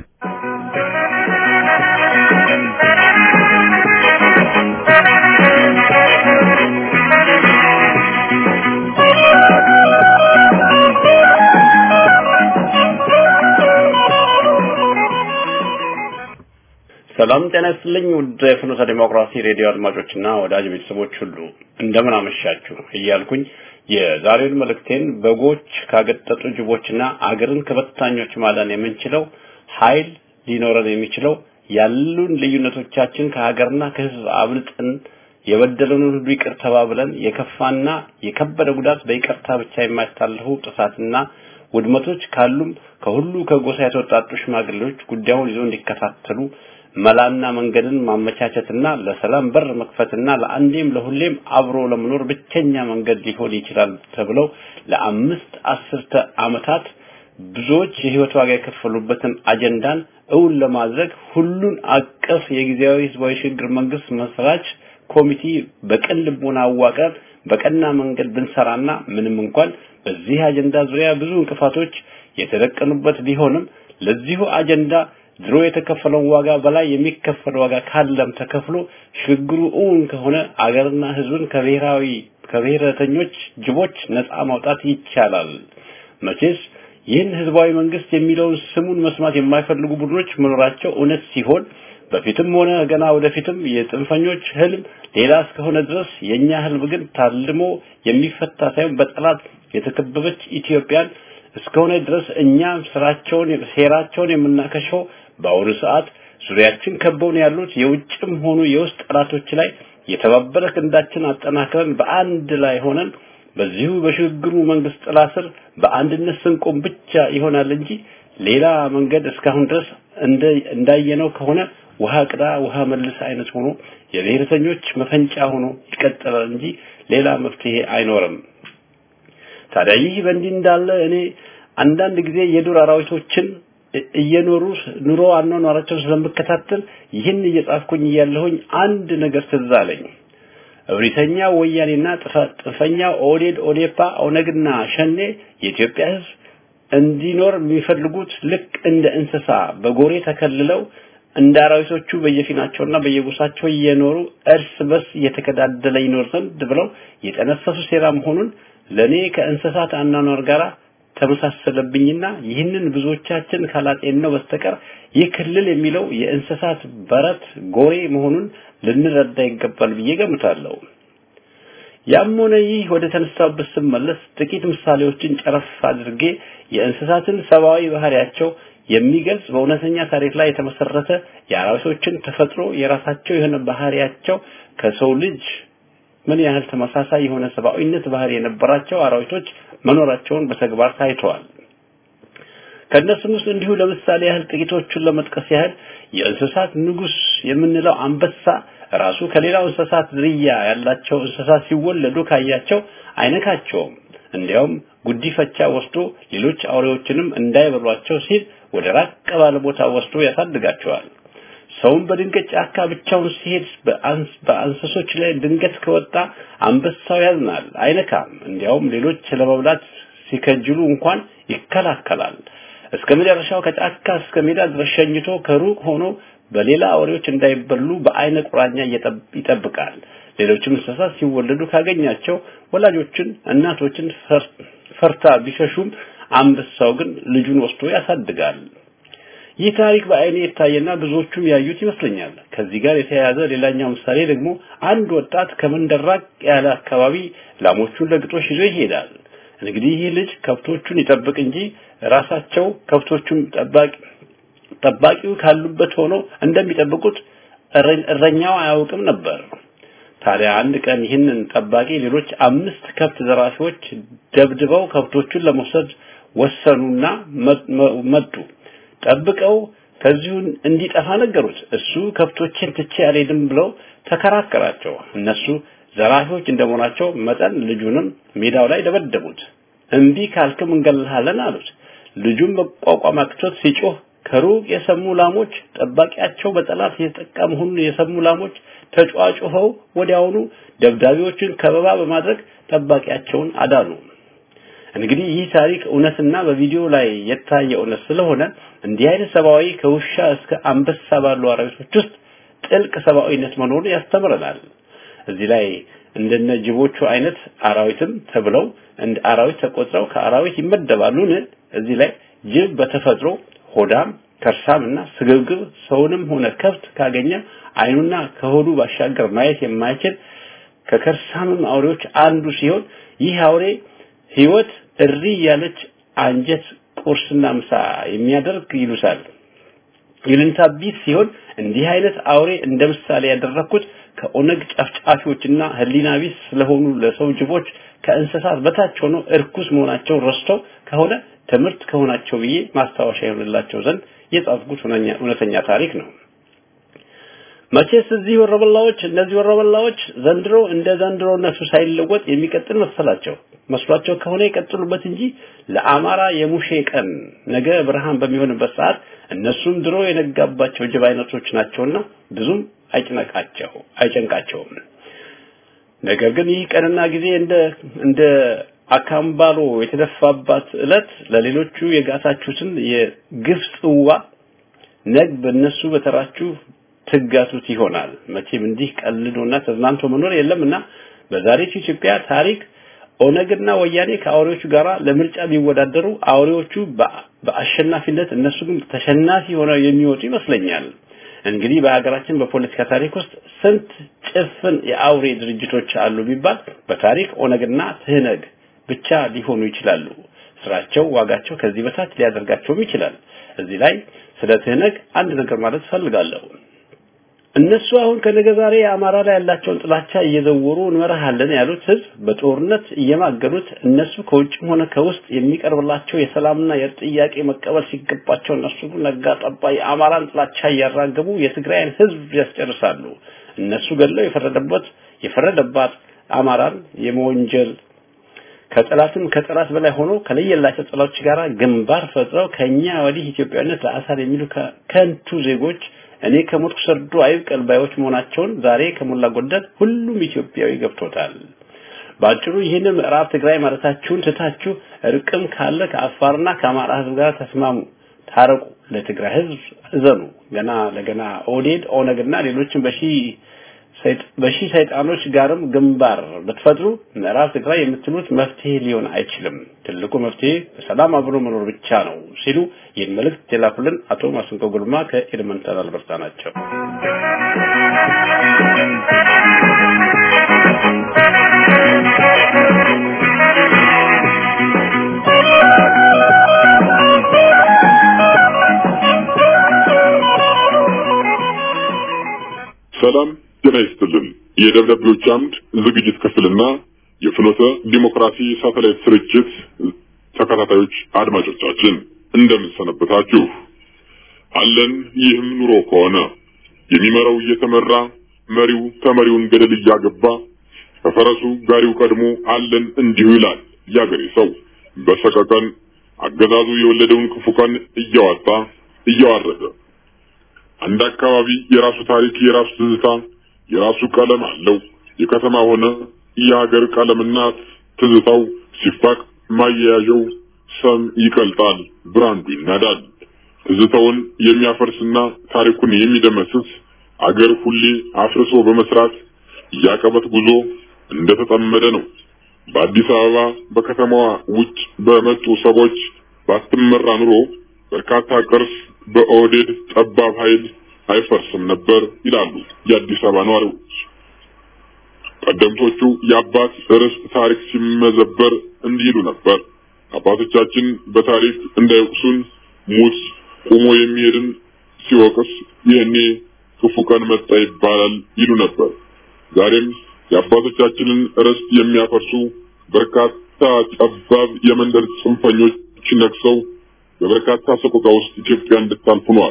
Speaker 4: ሰላም ጤና ይስጥልኝ። ውድ የፍኖተ ዲሞክራሲ ሬዲዮ አድማጮችና ወዳጅ ቤተሰቦች ሁሉ እንደምን አመሻችሁ እያልኩኝ የዛሬውን መልእክቴን በጎች ካገጠጡ ጅቦችና አገርን ከበታኞች ማዳን የምንችለው ኃይል ሊኖረን የሚችለው ያሉን ልዩነቶቻችን ከሀገርና ከህዝብ አብልጠን የበደሉንን ሁሉ ይቅር ተባብለን የከፋና የከበደ ጉዳት በይቅርታ ብቻ የማይታለፉ ጥፋትና ውድመቶች ካሉም ከሁሉ ከጎሳ የተወጣጡ ሽማግሌዎች ጉዳዩን ይዘው እንዲከታተሉ መላና መንገድን ማመቻቸትና ለሰላም በር መክፈትና ለአንዴም ለሁሌም አብሮ ለመኖር ብቸኛ መንገድ ሊሆን ይችላል ተብለው ለአምስት አስርተ ዓመታት ብዙዎች የህይወት ዋጋ የከፈሉበትን አጀንዳን እውን ለማድረግ ሁሉን አቀፍ የጊዜያዊ ህዝባዊ ሽግግር መንግስት መስራች ኮሚቴ በቀን ልቦና አዋቀር በቀና መንገድ ብንሰራና ምንም እንኳን በዚህ አጀንዳ ዙሪያ ብዙ እንቅፋቶች የተደቀኑበት ቢሆንም ለዚሁ አጀንዳ ድሮ የተከፈለው ዋጋ በላይ የሚከፈል ዋጋ ካለም ተከፍሎ ሽግግሩ እውን ከሆነ አገርና ህዝብን ከብሔራዊ ከብሔረተኞች ጅቦች ነፃ ማውጣት ይቻላል። መቼስ ይህን ህዝባዊ መንግስት የሚለውን ስሙን መስማት የማይፈልጉ ቡድኖች መኖራቸው እውነት ሲሆን በፊትም ሆነ ገና ወደፊትም የጥንፈኞች ህልም ሌላ እስከሆነ ድረስ የኛ ህልም ግን ታልሞ የሚፈታ ሳይሆን በጠላት የተከበበች ኢትዮጵያን እስከሆነ ድረስ እኛ ስራቸውን ሴራቸውን የምናከሸው በአሁኑ ሰዓት ዙሪያችን ከበውን ያሉት የውጭም ሆኑ የውስጥ ጠላቶች ላይ የተባበረ ክንዳችን አጠናክረን በአንድ ላይ ሆነን በዚሁ በሽግግሩ መንግስት ጥላ ስር በአንድነት ስንቆም ብቻ ይሆናል እንጂ ሌላ መንገድ እስካሁን ድረስ እንደ እንዳየነው ከሆነ ውሃ ቅዳ ውሃ መልስ አይነት ሆኖ የብሔረተኞች መፈንጫ ሆኖ ይቀጥላል እንጂ ሌላ መፍትሄ አይኖርም። ታዲያ ይህ በእንዲህ እንዳለ እኔ አንዳንድ ጊዜ የዱር አራዊቶችን እየኖሩ ኑሮ አኗኗራቸውን ስለምከታተል ይህን እየጻፍኩኝ ያለሁኝ አንድ ነገር ትዝ አለኝ። እብሪተኛ ወያኔና ጥፈኛ ኦዴድ ኦዴፓ ኦነግና ሸኔ የኢትዮጵያ ህዝብ እንዲኖር የሚፈልጉት ልክ እንደ እንስሳ በጎሬ ተከልለው እንደ አራዊቶቹ በየፊናቸውና በየጎሳቸው እየኖሩ እርስ በርስ እየተከዳደለ ይኖር ዘንድ ብለው የጠነሰሱ ሴራ መሆኑን ለኔ ከእንስሳት አኗኗር ጋር ተመሳሰለብኝና ይህንን ብዙዎቻችን ካላጤን ነው በስተቀር ይህ ክልል የሚለው የእንስሳት በረት ጎሬ መሆኑን ልንረዳ ይገባል ብዬ ገምታለሁ። ያም ሆነ ይህ ወደ ተነሳበት ስመለስ ጥቂት ምሳሌዎችን ጨረፍ አድርጌ የእንስሳትን ሰብአዊ ባህሪያቸው የሚገልጽ በእውነተኛ ታሪክ ላይ የተመሰረተ የአራዊቶችን ተፈጥሮ የራሳቸው የሆነ ባህሪያቸው ከሰው ልጅ ምን ያህል ተመሳሳይ የሆነ ሰብአዊነት ባህሪ የነበራቸው አራዊቶች መኖራቸውን በተግባር ታይተዋል። ከነሱም ውስጥ እንዲሁ ለምሳሌ ያህል ጥቂቶቹን ለመጥቀስ ያህል የእንስሳት ንጉስ የምንለው አንበሳ ራሱ ከሌላው እንስሳት ዝርያ ያላቸው እንስሳት ሲወለዱ ካያቸው አይነካቸውም። እንዲያውም ጉዲፈቻ ወስዶ ሌሎች አውሬዎችንም እንዳይበሏቸው ሲል ወደ ራቅ ባለ ቦታ ወስዶ ያሳድጋቸዋል። ሰውን በድንገት ጫካ ብቻውን ሲሄድ በአንስ በአንሰሶች ላይ ድንገት ከወጣ አንበሳው ያዝናል፣ አይነካም። እንዲያውም ሌሎች ለመብላት ሲከጅሉ እንኳን ይከላከላል። እስከ መጨረሻው ከጫካ እስከ ሜዳ ድረስ ሸኝቶ ከሩቅ ሆኖ በሌላ አውሬዎች እንዳይበሉ በአይነ ቁራኛ ይጠብቃል። ሌሎችም እንስሳት ሲወለዱ ካገኛቸው ወላጆችን እናቶችን ፈርታ ቢሸሹም አንበሳው ግን ልጁን ወስዶ ያሳድጋል። ይህ ታሪክ በአይኔ የታየና ብዙዎቹም ያዩት ይመስለኛል። ከዚህ ጋር የተያያዘ ሌላኛው ምሳሌ ደግሞ አንድ ወጣት ከመንደራቅ ያለ አካባቢ ላሞቹን ለግጦሽ ይዞ ይሄዳል። እንግዲህ ይህ ልጅ ከብቶቹን ይጠብቅ እንጂ ራሳቸው ከብቶቹን ጠባቂ ጠባቂው ካሉበት ሆኖ እንደሚጠብቁት እረኛው አያውቅም ነበር። ታዲያ አንድ ቀን ይህንን ጠባቂ ሌሎች አምስት ከብት ዘራፊዎች ደብድበው ከብቶቹን ለመውሰድ ወሰኑና መጡ። ጠብቀው ከዚሁን እንዲጠፋ ነገሩት። እሱ ከብቶችን ትቼ አልሄድም ብለው ተከራከራቸው። እነሱ ዘራፊዎች እንደመሆናቸው መጠን ልጁንም ሜዳው ላይ ደበደቡት። እንቢ ካልክም እንገልሃለን አሉት። ልጁም መቋቋም አቅቶት ሲጮህ ከሩቅ የሰሙ ላሞች ጠባቂያቸው በጠላት የተጠቃ መሆኑን የሰሙ ላሞች ተጫጫኸው ወዲያውኑ ደብዳቤዎችን ከበባ በማድረግ ጠባቂያቸውን አዳኑ። እንግዲህ ይህ ታሪክ እውነትና በቪዲዮ ላይ የታየ እውነት ስለሆነ እንዲህ አይነት ሰብአዊ ከውሻ እስከ አንበሳ ባሉ አራዊቶች ውስጥ ጥልቅ ሰብአዊነት መኖሩን ያስተምረናል። እዚህ ላይ እንደነ ጅቦቹ አይነት አራዊትም ተብለው እንደ አራዊት ተቆጥረው ከአራዊት ይመደባሉን? እዚህ ላይ ጅብ በተፈጥሮ ሆዳም ከርሳምና ስግብግብ ሰውንም ሆነ ከብት ካገኘ አይኑና ከሆዱ ባሻገር ማየት የማይችል ከከርሳምም አውሬዎች አንዱ ሲሆን ይህ አውሬ ህይወት እሪ ያለች አንጀት ቁርስና ምሳ የሚያደርግ ይሉሳል። ይልንታ ቢስ ሲሆን እንዲህ አይነት አውሬ እንደምሳሌ ያደረኩት ከኦነግ ጫፍጫፊዎችና ህሊና ቢስ ስለሆኑ ለሰው ጅቦች ከእንስሳት በታች ሆኖ እርኩስ መሆናቸው ረስተው ከሆነ ትምህርት ከሆናቸው ብዬ ማስታወሻ ይሆንላቸው ዘንድ የጻፍኩት እውነተኛ ታሪክ ነው። መቼስ እዚህ ወረበላዎች እነዚህ ወረበላዎች ዘንድሮ እንደ ዘንድሮ ነፍሱ ሳይለወጥ የሚቀጥል መሰላቸው መስሏቸው ከሆነ ይቀጥሉበት እንጂ ለአማራ የሙሼ ቀን ነገ ብርሃን በሚሆንበት ሰዓት እነሱም ድሮ የነጋባቸው ጅብ አይነቶች ናቸውና ብዙም አይጨነቃቸው አይጨንቃቸውም። ነገር ግን ይህ ቀንና ጊዜ እንደ እንደ አካምባሎ የተደፋባት ዕለት ለሌሎቹ የጋታችሁትን የግፍ ጽዋ ነግ በእነሱ በተራችሁ ትጋቱት ይሆናል። መቼም እንዲህ ቀልዶና ተዝናንቶ መኖር የለምና በዛሬው ኢትዮጵያ ታሪክ ኦነግና ወያኔ ከአውሬዎቹ ጋራ ለምርጫ ቢወዳደሩ አውሬዎቹ በአሸናፊነት እነሱ ግን ተሸናፊ ሆነው የሚወጡ ይመስለኛል። እንግዲህ በሀገራችን በፖለቲካ ታሪክ ውስጥ ስንት ጭፍን የአውሬ ድርጅቶች አሉ ቢባል በታሪክ ኦነግና ትህነግ ብቻ ሊሆኑ ይችላሉ። ስራቸው ዋጋቸው ከዚህ በታች ሊያደርጋቸውም ይችላል። እዚህ ላይ ስለ ትህነግ አንድ ነገር ማለት ፈልጋለሁ። እነሱ አሁን ከነገ ዛሬ አማራ ላይ ያላቸውን ጥላቻ እየዘወሩ እንመራሃለን ያሉት ህዝብ በጦርነት እየማገዱት እነሱ ከውጭም ሆነ ከውስጥ የሚቀርብላቸው የሰላምና የእርቅ ጥያቄ መቀበል ሲገባቸው እነሱ ነጋ ጠባ የአማራን ጥላቻ እያራገቡ የትግራይን ህዝብ ያስጨርሳሉ። እነሱ ገለው የፈረደበት የፈረደባት አማራን የመወንጀል ከጠላትም ከጠላት በላይ ሆኖ ከለየላቸው ጠላቶች ጋር ግንባር ፈጥረው ከኛ ወዲህ ኢትዮጵያዊነት ለአሳር የሚሉ ከንቱ ዜጎች እኔ ከሞትኩ ሰርዶ አይብቀል ባዮች መሆናቸውን ዛሬ ከሞላ ጎደል ሁሉም ኢትዮጵያዊ ገብቶታል። ባጭሩ ይህንን ምዕራብ ትግራይ ማለታችሁን ትታችሁ እርቅም ካለ ከአፋርና ከአማራ ህዝብ ጋር ተስማሙ፣ ታረቁ፣ ለትግራይ ህዝብ እዘኑ። ገና ለገና ኦዴድ ኦነግና ሌሎችም በሺ ሰይጥ በሺ ሰይጣኖች ጋርም ግንባር በተፈጥሩ ምዕራብ ትግራይ የምትሉት መፍትሄ ሊሆን አይችልም። ትልቁ መፍትሄ ሰላም አብሮ መኖር ብቻ ነው ሲሉ ይህን መልእክት የላኩልን አቶ ማስንቆ ጉልማ ከኤድመንተን አልበርታ ናቸው።
Speaker 5: ሰላም ጤና ይስጥልን። የደብዳቤዎች አምድ ዝግጅት ክፍልና የፍኖተ ዲሞክራሲ ሳተላይት ስርጭት ተከታታዮች አድማጮቻችን እንደምን ሰነበታችሁ? አለን ይህም ኑሮ ከሆነ የሚመራው እየተመራ መሪው ተመሪውን ገደል እያገባ ከፈረሱ ጋሪው ቀድሞ አለን እንዲሁ ይላል ያገሬ ሰው። በሰቀቀን አገዛዙ የወለደውን ክፉ ቀን እያወጣ እያዋረደ አንድ አካባቢ የራሱ ታሪክ የራሱ ትዝታ የራሱ ቀለም አለው። የከተማ ሆነ የሀገር ቀለምና ትዝታው ሲፋቅ ማያያዣው ሰም ይቀልጣል፣ ብራንዱ ይናዳል። ትዝታውን የሚያፈርስና ታሪኩን የሚደመስስ አገር ሁሌ አፍርሶ በመስራት ያቀበት ጉዞ እንደተጠመደ ነው። በአዲስ አበባ በከተማዋ ውጭ በመጡ ሰዎች ባትመራ ኑሮ በርካታ ቅርስ በኦዴድ ጠባብ ኃይል አይፈርስም ነበር ይላሉ የአዲስ አበባ ነዋሪዎች። ቀደምቶቹ የአባት ርስት ታሪክ ሲመዘበር እንዲሉ ነበር። አባቶቻችን በታሪክ እንዳይወቅሱን ሙት ቆሞ የሚሄድን ሲወቅስ ይሄኔ ክፉ ቀን መጣ ይባላል ይሉ ነበር። ዛሬም የአባቶቻችንን ርስት የሚያፈርሱ በርካታ ጠባብ የመንደር ጽንፈኞች ነክሰው በበርካታ ሰቆቃ ውስጥ ኢትዮጵያ እንድታልፍ ሆኗል።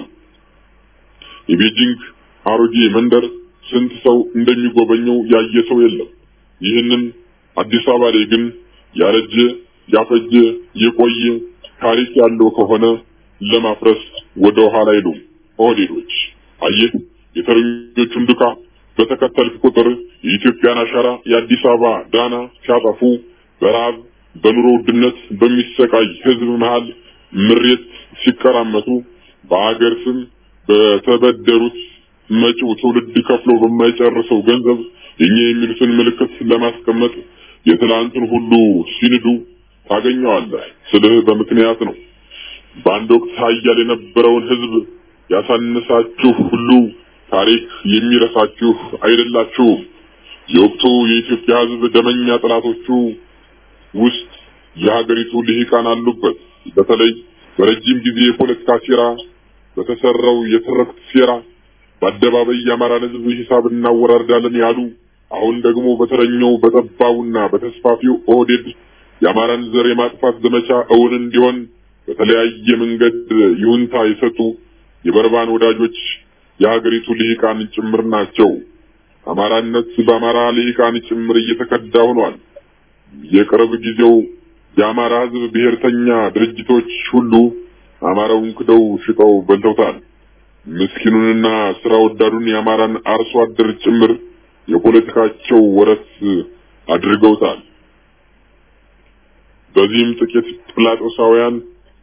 Speaker 5: የቤጂንግ አሮጌ መንደር ስንት ሰው እንደሚጎበኘው ያየ ሰው የለም። ይህንን አዲስ አበባ ላይ ግን ያረጀ ያፈጀ የቆየ ታሪክ ያለው ከሆነ ለማፍረስ ወደ ኋላ አይሉም ኦዴዶች። አየህ የተረኞቹን ዱካ በተከተልክ ቁጥር የኢትዮጵያን አሻራ የአዲስ አበባ ዳና ሲያጠፉ በራብ በኑሮ ውድነት በሚሰቃይ ህዝብ መሃል ምሬት ሲከራመቱ በአገር ስም በተበደሩት መጪው ትውልድ ከፍሎ በማይጨርሰው ገንዘብ የኛ የሚሉትን ምልክት ለማስቀመጥ የትላንቱን ሁሉ ሲንዱ ታገኘዋለህ። ስለህ በምክንያት ነው። በአንድ ወቅት ኃያል የነበረውን ህዝብ ያሳነሳችሁ ሁሉ ታሪክ የሚረሳችሁ አይደላችሁ። የወቅቱ የኢትዮጵያ ህዝብ ደመኛ ጠላቶቹ ውስጥ የሀገሪቱ ልሂቃን አሉበት። በተለይ በረጅም ጊዜ የፖለቲካ ሴራ በተሰራው የትርክት ሴራ በአደባባይ የአማራን ህዝብ ሂሳብ እናወራርዳለን ያሉ አሁን ደግሞ በተረኛው በጠባቡና በተስፋፊው ኦዴድ የአማራን ዘር የማጥፋት ዘመቻ እውን እንዲሆን በተለያየ መንገድ ይሁንታ የሰጡ የበርባን ወዳጆች የሀገሪቱ ልሂቃን ጭምር ናቸው። አማራነት በአማራ ልሂቃን ጭምር እየተከዳ ሆኗል። የቅርብ ጊዜው የአማራ ህዝብ ብሔርተኛ ድርጅቶች ሁሉ አማራውን ክደው ሽጠው በልተውታል። ምስኪኑንና ስራ ወዳዱን የአማራን አርሶ አደር ጭምር የፖለቲካቸው ወረት አድርገውታል። በዚህም ጥቂት ጲላጦሳውያን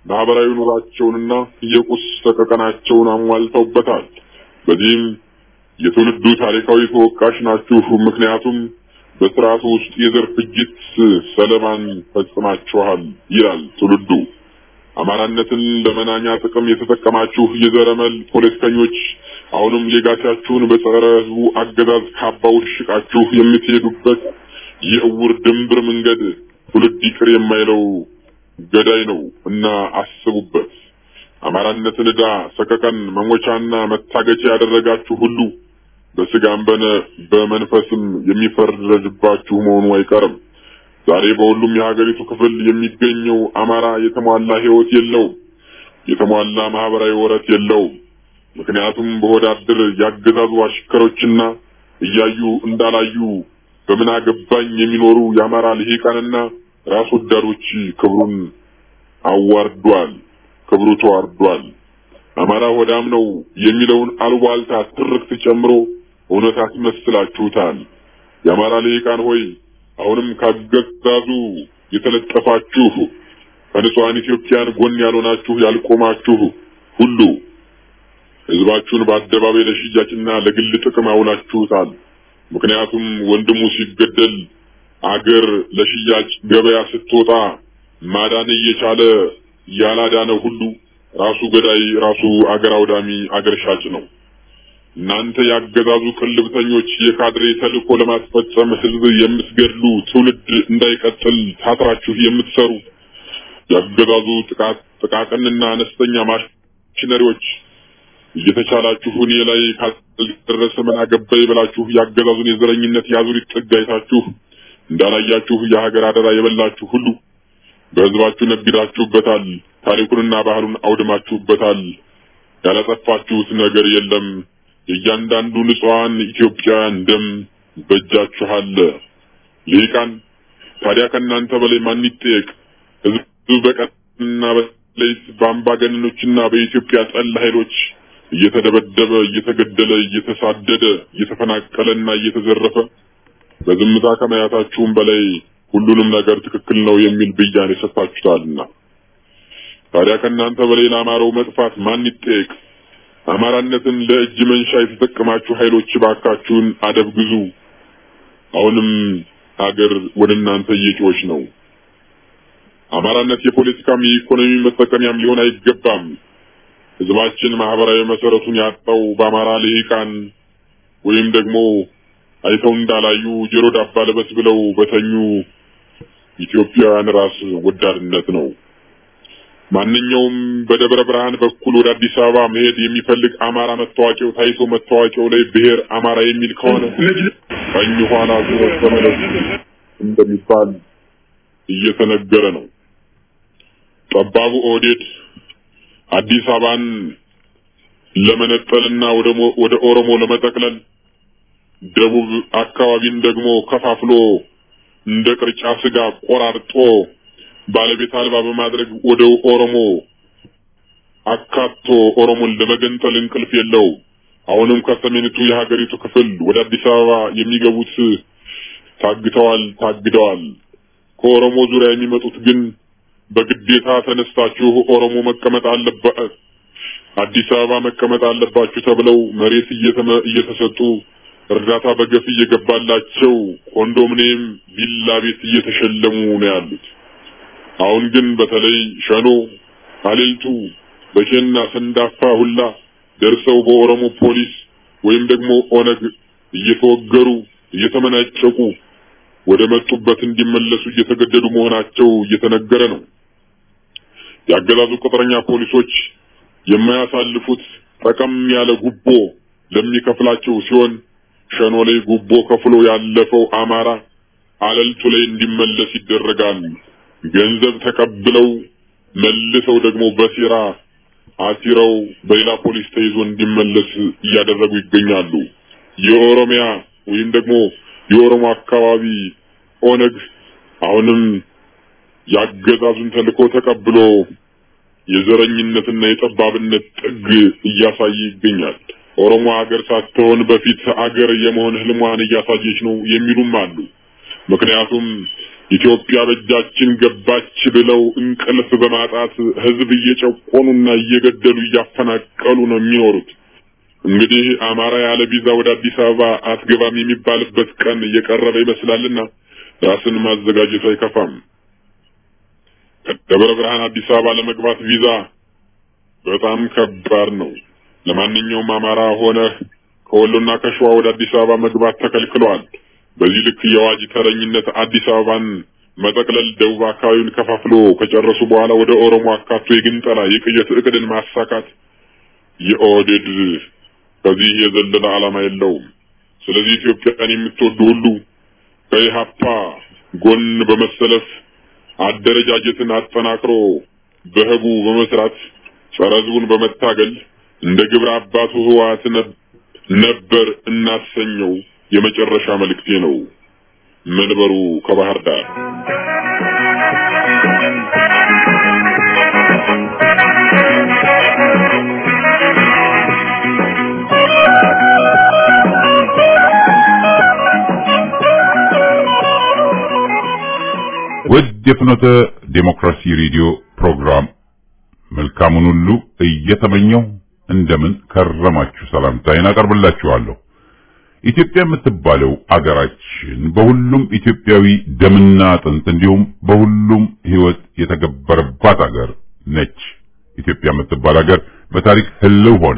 Speaker 5: ማህበራዊ ኑሯቸውንና የቁስ ተቀቀናቸውን አሟልተውበታል። በዚህም የትውልዱ ታሪካዊ ተወቃሽ ናችሁ። ምክንያቱም በስርዓቱ ውስጥ የዘር ፍጅት ሰለባን ፈጽማችኋል ይላል ትውልዱ። አማራነትን ለመናኛ ጥቅም የተጠቀማችሁ የዘረመል ፖለቲከኞች አሁንም ሌጋሲያችሁን በጸረ ህዝቡ አገዛዝ ካባው ሽቃችሁ የምትሄዱበት የእውር ድንብር መንገድ ትውልድ ይቅር የማይለው ገዳይ ነው እና አስቡበት። አማራነትን ዕዳ ሰቀቀን መሞቻና መታገቻ ያደረጋችሁ ሁሉ በስጋም በነ በመንፈስም የሚፈረድባችሁ መሆኑ አይቀርም። ዛሬ በሁሉም የሀገሪቱ ክፍል የሚገኘው አማራ የተሟላ ህይወት የለውም፣ የተሟላ ማህበራዊ ወረት የለውም። ምክንያቱም በወዳደር ያገዛዙ አሽከሮችና እያዩ እንዳላዩ በምን አገባኝ የሚኖሩ የአማራ ልሂቃንና ራስ ወዳዶች ክብሩን አዋርዷል፣ ክብሩ ተዋርዷል። አማራ ሆዳም ነው የሚለውን አልዋልታ ትርክት ጨምሮ እውነት አስመስላችሁታል። የአማራ ልሂቃን ሆይ አሁንም ካገዛዙ የተለጠፋችሁ ከንጹሃን ኢትዮጵያን ጎን ያልሆናችሁ ያልቆማችሁ ሁሉ ህዝባችሁን በአደባባይ ለሽያጭና ለግል ጥቅም አውላችሁታል። ምክንያቱም ወንድሙ ሲገደል አገር ለሽያጭ ገበያ ስትወጣ ማዳን እየቻለ ያላዳነ ሁሉ ራሱ ገዳይ ራሱ አገር አውዳሚ አገር ሻጭ ነው። እናንተ ያገዛዙ ቅልብተኞች የካድሬ ተልእኮ ለማስፈጸም ህዝብ የምትገድሉ ትውልድ እንዳይቀጥል ታጥራችሁ የምትሰሩ ያገዛዙ ጥቃት ጥቃቅንና አነስተኛ ማሽነሪዎች እየተቻላችሁ እኔ ላይ ካልደረሰ ምን አገባኝ ብላችሁ ያገዛዙን የዘረኝነት ያዙሪት ጥጋይታችሁ እንዳላያችሁ የሀገር አደራ የበላችሁ ሁሉ በህዝባችሁ ነግዳችሁበታል፣ ታሪኩንና ባህሉን አውድማችሁበታል። ያላጠፋችሁት ነገር የለም። የእያንዳንዱ ንጹሃን ኢትዮጵያውያን ደም በእጃችሁ አለ። ልሂቃን ታዲያ ከእናንተ በላይ ማን ይጠየቅ? ህዝቡ በቀንና በሌሊት በአምባገነኖችና በኢትዮጵያ ጠል ኃይሎች እየተደበደበ እየተገደለ እየተሳደደ እየተፈናቀለና እየተዘረፈ በዝምታ ከማያታችሁም በላይ ሁሉንም ነገር ትክክል ነው የሚል ብያኔ ሰጥታችኋልና ታዲያ ከእናንተ በላይ ለአማራው መጥፋት ማን ይጠየቅ? አማራነትን ለእጅ መንሻ የተጠቀማችሁ ኃይሎች ባካችሁን አደብ ግዙ። አሁንም ሀገር ወደ እናንተ እየጮች ነው። አማራነት የፖለቲካም የኢኮኖሚ መጠቀሚያም ሊሆን አይገባም። ህዝባችን ማህበራዊ መሰረቱን ያጣው በአማራ ልሂቃን ወይም ደግሞ አይተው እንዳላዩ ጆሮ ዳባ ልበስ ብለው በተኙ ኢትዮጵያውያን ራስ ወዳድነት ነው። ማንኛውም በደብረ ብርሃን በኩል ወደ አዲስ አበባ መሄድ የሚፈልግ አማራ መታወቂያው ታይቶ መታወቂያው ላይ ብሔር አማራ የሚል ከሆነ ቀኝ ኋላ ዙሮ ተመለስ እንደሚባል እየተነገረ ነው። ጠባቡ ኦዴድ አዲስ አበባን ለመነጠልና ወደ ወደ ኦሮሞ ለመጠቅለል ደቡብ አካባቢን ደግሞ ከፋፍሎ እንደ ቅርጫ ስጋ ቆራርጦ ባለቤት አልባ በማድረግ ወደ ኦሮሞ አካቶ ኦሮሞን ለመገንጠል እንቅልፍ የለው። አሁንም ከሰሜኒቱ የሀገሪቱ ክፍል ወደ አዲስ አበባ የሚገቡት ታግተዋል ታግደዋል። ከኦሮሞ ዙሪያ የሚመጡት ግን በግዴታ ተነስታችሁ ኦሮሞ መቀመጥ አለበት አዲስ አበባ መቀመጥ አለባችሁ ተብለው መሬት እየተሰጡ እርዳታ በገፍ እየገባላቸው ኮንዶሚኒየም ቪላ ቤት እየተሸለሙ ነው ያሉት። አሁን ግን በተለይ ሸኖ አለልቱ በጀና ሰንዳፋ ሁላ ደርሰው በኦሮሞ ፖሊስ ወይም ደግሞ ኦነግ እየተወገሩ እየተመናጨቁ ወደ መጡበት እንዲመለሱ እየተገደዱ መሆናቸው እየተነገረ ነው። ያገዛዙ ቅጥረኛ ፖሊሶች የማያሳልፉት ጠቀም ያለ ጉቦ ለሚከፍላቸው ሲሆን ሸኖ ላይ ጉቦ ከፍሎ ያለፈው አማራ አለልቱ ላይ እንዲመለስ ይደረጋል። ገንዘብ ተቀብለው መልሰው ደግሞ በሲራ አሲረው በሌላ ፖሊስ ተይዞ እንዲመለስ እያደረጉ ይገኛሉ። የኦሮሚያ ወይም ደግሞ የኦሮሞ አካባቢ ኦነግ አሁንም ያገዛዙን ተልእኮ ተቀብሎ የዘረኝነትና የጠባብነት ጥግ እያሳየ ይገኛል። ኦሮሞ ሀገር ሳትሆን በፊት ሀገር የመሆን ህልሟን እያሳየች ነው የሚሉም አሉ። ምክንያቱም ኢትዮጵያ በእጃችን ገባች ብለው እንቅልፍ በማጣት ህዝብ እየጨቆኑና እየገደሉ እያፈናቀሉ ነው የሚኖሩት። እንግዲህ አማራ ያለ ቪዛ ወደ አዲስ አበባ አትገባም የሚባልበት ቀን እየቀረበ ይመስላልና ራስን ማዘጋጀት አይከፋም። ከደብረ ብርሃን አዲስ አበባ ለመግባት ቪዛ በጣም ከባድ ነው። ለማንኛውም አማራ ሆነ ከወሎና ከሸዋ ወደ አዲስ አበባ መግባት ተከልክሏል። በዚህ ልክ የዋጅ ተረኝነት አዲስ አበባን መጠቅለል ደቡብ አካባቢውን ከፋፍሎ ከጨረሱ በኋላ ወደ ኦሮሞ አካቶ የግንጠላ የቅየት እቅድን ማሳካት የኦህዴድ ከዚህ የዘለለ ዓላማ የለውም። ስለዚህ ኢትዮጵያን የምትወዱ ሁሉ ከኢሃፓ ጎን በመሰለፍ አደረጃጀትን አጠናክሮ በህቡ በመስራት ጸረ ሕዝቡን በመታገል እንደ ግብረ አባቱ ህወሓት ነበር እናሰኘው የመጨረሻ መልእክቴ ነው። መንበሩ ከባህር ዳር።
Speaker 6: ውድ የፍኖተ ዲሞክራሲ ሬዲዮ ፕሮግራም መልካሙን ሁሉ እየተመኘው እንደምን ከረማችሁ ሰላምታዬን አቀርብላችኋለሁ። ኢትዮጵያ የምትባለው አገራችን በሁሉም ኢትዮጵያዊ ደምና አጥንት እንዲሁም በሁሉም ህይወት የተገበረባት አገር ነች። ኢትዮጵያ የምትባል አገር በታሪክ ህልው ሆና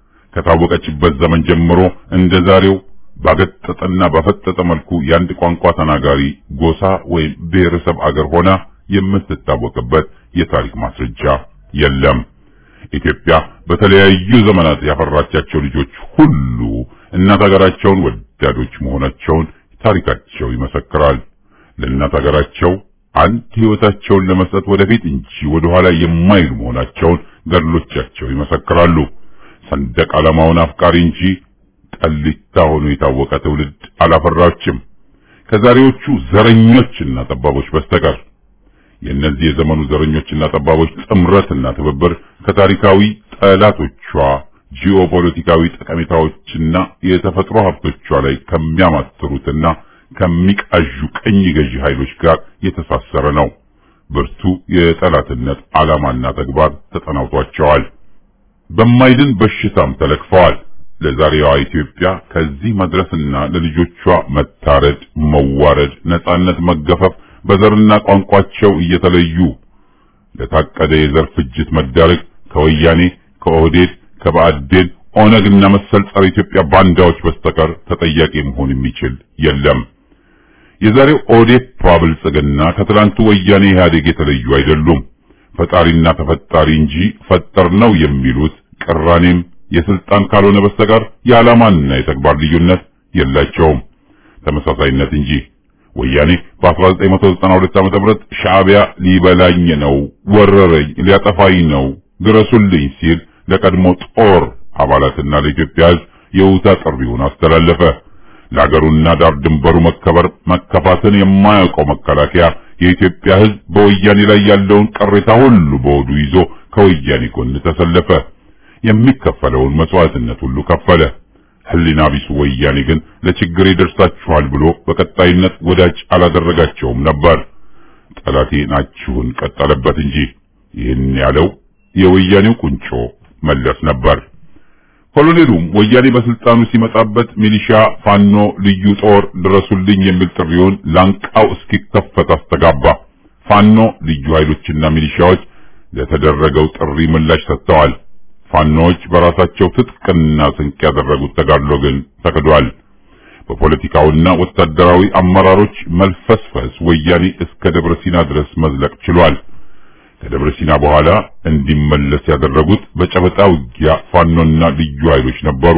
Speaker 6: ከታወቀችበት ዘመን ጀምሮ እንደዛሬው ባገጠጠና በፈጠጠ መልኩ የአንድ ቋንቋ ተናጋሪ ጎሳ ወይም ብሔረሰብ አገር ሆና የምትታወቅበት የታሪክ ማስረጃ የለም። ኢትዮጵያ በተለያዩ ዘመናት ያፈራቻቸው ልጆች ሁሉ እናት ሀገራቸውን ወዳዶች መሆናቸውን ታሪካቸው ይመሰክራል። ለእናት ሀገራቸው አንድ ህይወታቸውን ለመስጠት ወደፊት እንጂ ወደ ኋላ የማይሉ መሆናቸውን ገድሎቻቸው ይመሰክራሉ። ሰንደቅ ዓላማውን አፍቃሪ እንጂ ጠሊታ ሆኖ የታወቀ ትውልድ አላፈራችም ከዛሬዎቹ ዘረኞችና ጠባቦች በስተቀር። የእነዚህ የዘመኑ ዘረኞችና ጠባቦች ጥምረትና ትብብር ከታሪካዊ ጠላቶቿ ጂኦፖለቲካዊ ጠቀሜታዎችና የተፈጥሮ ሀብቶቿ ላይ ከሚያማትሩትና ከሚቃዡ ቀኝ ገዢ ኃይሎች ጋር የተሳሰረ ነው። ብርቱ የጠላትነት ዓላማና ተግባር ተጠናውቷቸዋል። በማይድን በሽታም ተለክፈዋል። ለዛሬዋ ኢትዮጵያ ከዚህ መድረስና ለልጆቿ መታረድ፣ መዋረድ፣ ነጻነት መገፈፍ፣ በዘርና ቋንቋቸው እየተለዩ ለታቀደ የዘር ፍጅት መዳረግ ከወያኔ ከኦህዴድ ከባዕዴን ኦነግና መሰል ጸረ ኢትዮጵያ ባንዳዎች በስተቀር ተጠያቂ መሆን የሚችል የለም። የዛሬው ኦዴፓ ብልጽግና ከትላንቱ ወያኔ ኢህአዴግ የተለዩ አይደሉም። ፈጣሪና ተፈጣሪ እንጂ ፈጠር ነው የሚሉት ቅራኔም የስልጣን ካልሆነ በስተቀር የዓላማና የተግባር ልዩነት የላቸውም፣ ተመሳሳይነት እንጂ። ወያኔ በ1992 ዓመተ ምህረት ሻዕቢያ ሊበላኝ ነው፣ ወረረኝ፣ ሊያጠፋኝ ነው፣ ድረሱልኝ ሲል ለቀድሞ ጦር አባላትና ለኢትዮጵያ ሕዝብ የውታ ጥሪውን አስተላለፈ። ለሀገሩና ዳር ድንበሩ መከበር መከፋትን የማያውቀው መከላከያ የኢትዮጵያ ሕዝብ በወያኔ ላይ ያለውን ቅሬታ ሁሉ በወዱ ይዞ ከወያኔ ጎን ተሰለፈ። የሚከፈለውን መስዋዕትነት ሁሉ ከፈለ። ህሊና ቢሱ ወያኔ ግን ለችግር ይደርሳችኋል ብሎ በቀጣይነት ወዳጅ አላደረጋቸውም ነበር። ጠላቴ ናችሁን ቀጠለበት እንጂ። ይህን ያለው የወያኔው ቁንጮ መለስ ነበር። ኮሎኔሉም ወያኔ በስልጣኑ ሲመጣበት ሚሊሻ፣ ፋኖ፣ ልዩ ጦር ድረሱልኝ የሚል ጥሪውን ላንቃው እስኪከፈት አስተጋባ። ፋኖ፣ ልዩ ኃይሎችና ሚሊሻዎች ለተደረገው ጥሪ ምላሽ ሰጥተዋል። ፋኖዎች በራሳቸው ትጥቅና ስንቅ ያደረጉት ተጋድሎ ግን ተክዷል። በፖለቲካውና ወታደራዊ አመራሮች መልፈስፈስ ወያኔ እስከ ደብረ ሲና ድረስ መዝለቅ ችሏል። ከደብረ ሲና በኋላ እንዲመለስ ያደረጉት በጨበጣ ውጊያ ፋኖና ልዩ ኃይሎች ነበሩ።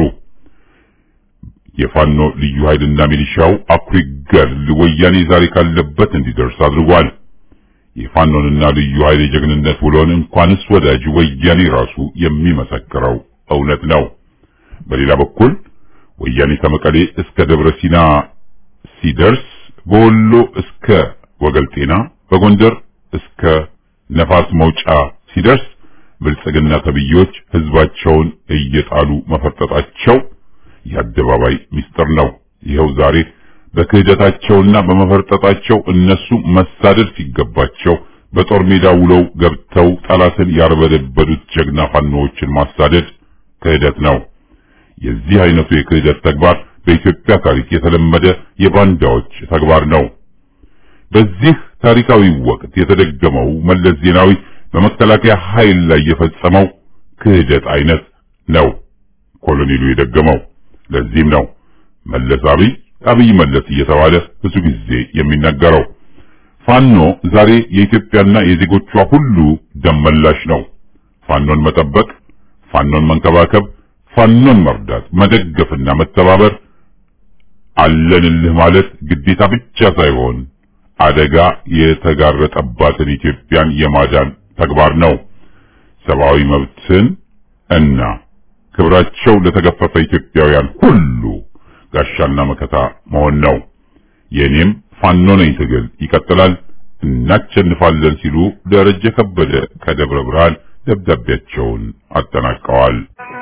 Speaker 6: የፋኖ ልዩ ኃይልና ሚሊሻው አኩሪ ገድል ወያኔ ዛሬ ካለበት እንዲደርስ አድርጓል። የፋኖንና ልዩ ኃይል የጀግንነት ውሎን እንኳንስ ወዳጅ ወያኔ ራሱ የሚመሰክረው እውነት ነው። በሌላ በኩል ወያኔ ከመቀሌ እስከ ደብረ ሲና ሲደርስ፣ በወሎ እስከ ወገልጤና፣ በጎንደር እስከ ነፋስ መውጫ ሲደርስ ብልጽግና ተብዮች ህዝባቸውን እየጣሉ መፈጠጣቸው የአደባባይ ሚስጥር ነው። ይኸው ዛሬ በክህደታቸውና በመፈርጠጣቸው እነሱ መሳደድ ሲገባቸው በጦር ሜዳ ውለው ገብተው ጠላትን ያርበደበዱት ጀግና ፋኖዎችን ማሳደድ ክህደት ነው። የዚህ አይነቱ የክህደት ተግባር በኢትዮጵያ ታሪክ የተለመደ የባንዳዎች ተግባር ነው። በዚህ ታሪካዊ ወቅት የተደገመው መለስ ዜናዊ በመከላከያ ኃይል ላይ የፈጸመው ክህደት አይነት ነው ኮሎኔሉ የደገመው። ለዚህም ነው መለስ አብይ አብይ መለስ እየተባለ ብዙ ጊዜ የሚነገረው። ፋኖ ዛሬ የኢትዮጵያና የዜጎቿ ሁሉ ደመላሽ ነው። ፋኖን መጠበቅ፣ ፋኖን መንከባከብ፣ ፋኖን መርዳት፣ መደገፍና መተባበር አለንልህ ማለት ግዴታ ብቻ ሳይሆን አደጋ የተጋረጠባትን ኢትዮጵያን የማዳን ተግባር ነው። ሰብአዊ መብትን እና ክብራቸው ለተገፈፈ ኢትዮጵያውያን ሁሉ ጋሻና መከታ መሆን ነው። የኔም ፋኖ ነኝ ትግል ይቀጥላል፣ እናሸንፋለን ሲሉ ደረጀ ከበደ ከደብረ ብርሃን ደብዳቤያቸውን አጠናቀዋል።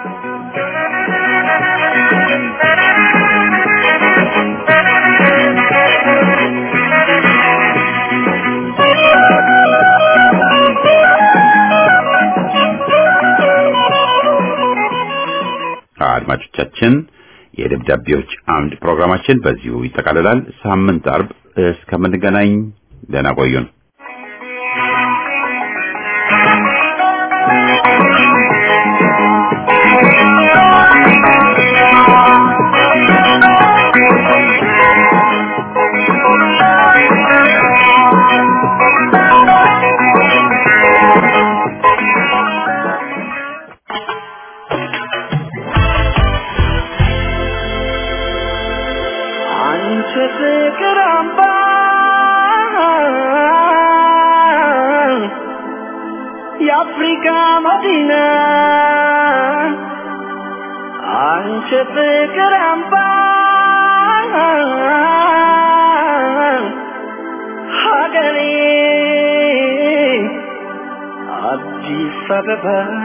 Speaker 6: አድማጮቻችን የደብዳቤዎች አምድ ፕሮግራማችን በዚሁ ይጠቃልላል። ሳምንት አርብ እስከምንገናኝ ደህና ቆዩን።
Speaker 3: የአፍሪካ መዲና አንቺ ፍቅር አምባ ሀገሬ አዲስ አበባ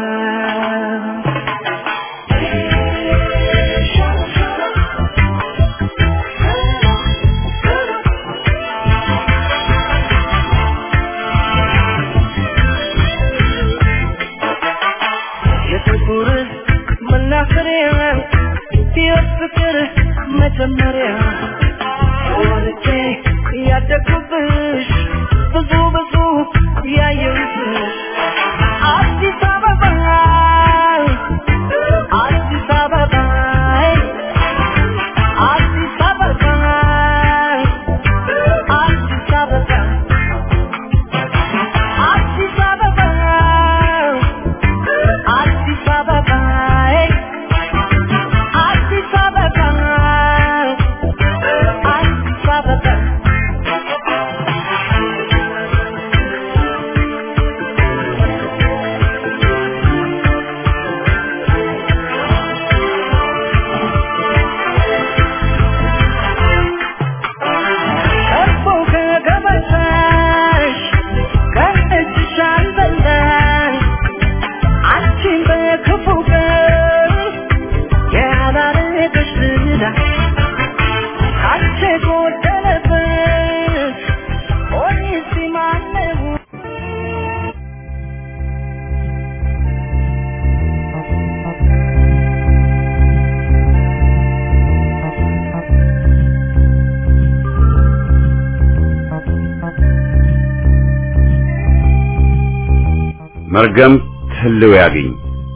Speaker 3: ፍቅር መጀመሪያ ወልጄ ያደግኩብሽ ብዙ ብዙ ያየሁብሽ አዲስ አበባ አዲስ አበባ አዲስ አበባ አዲስ አበባ አዲስ አበባ አዲስ አበባ
Speaker 1: መርገም ህልው ያገኝ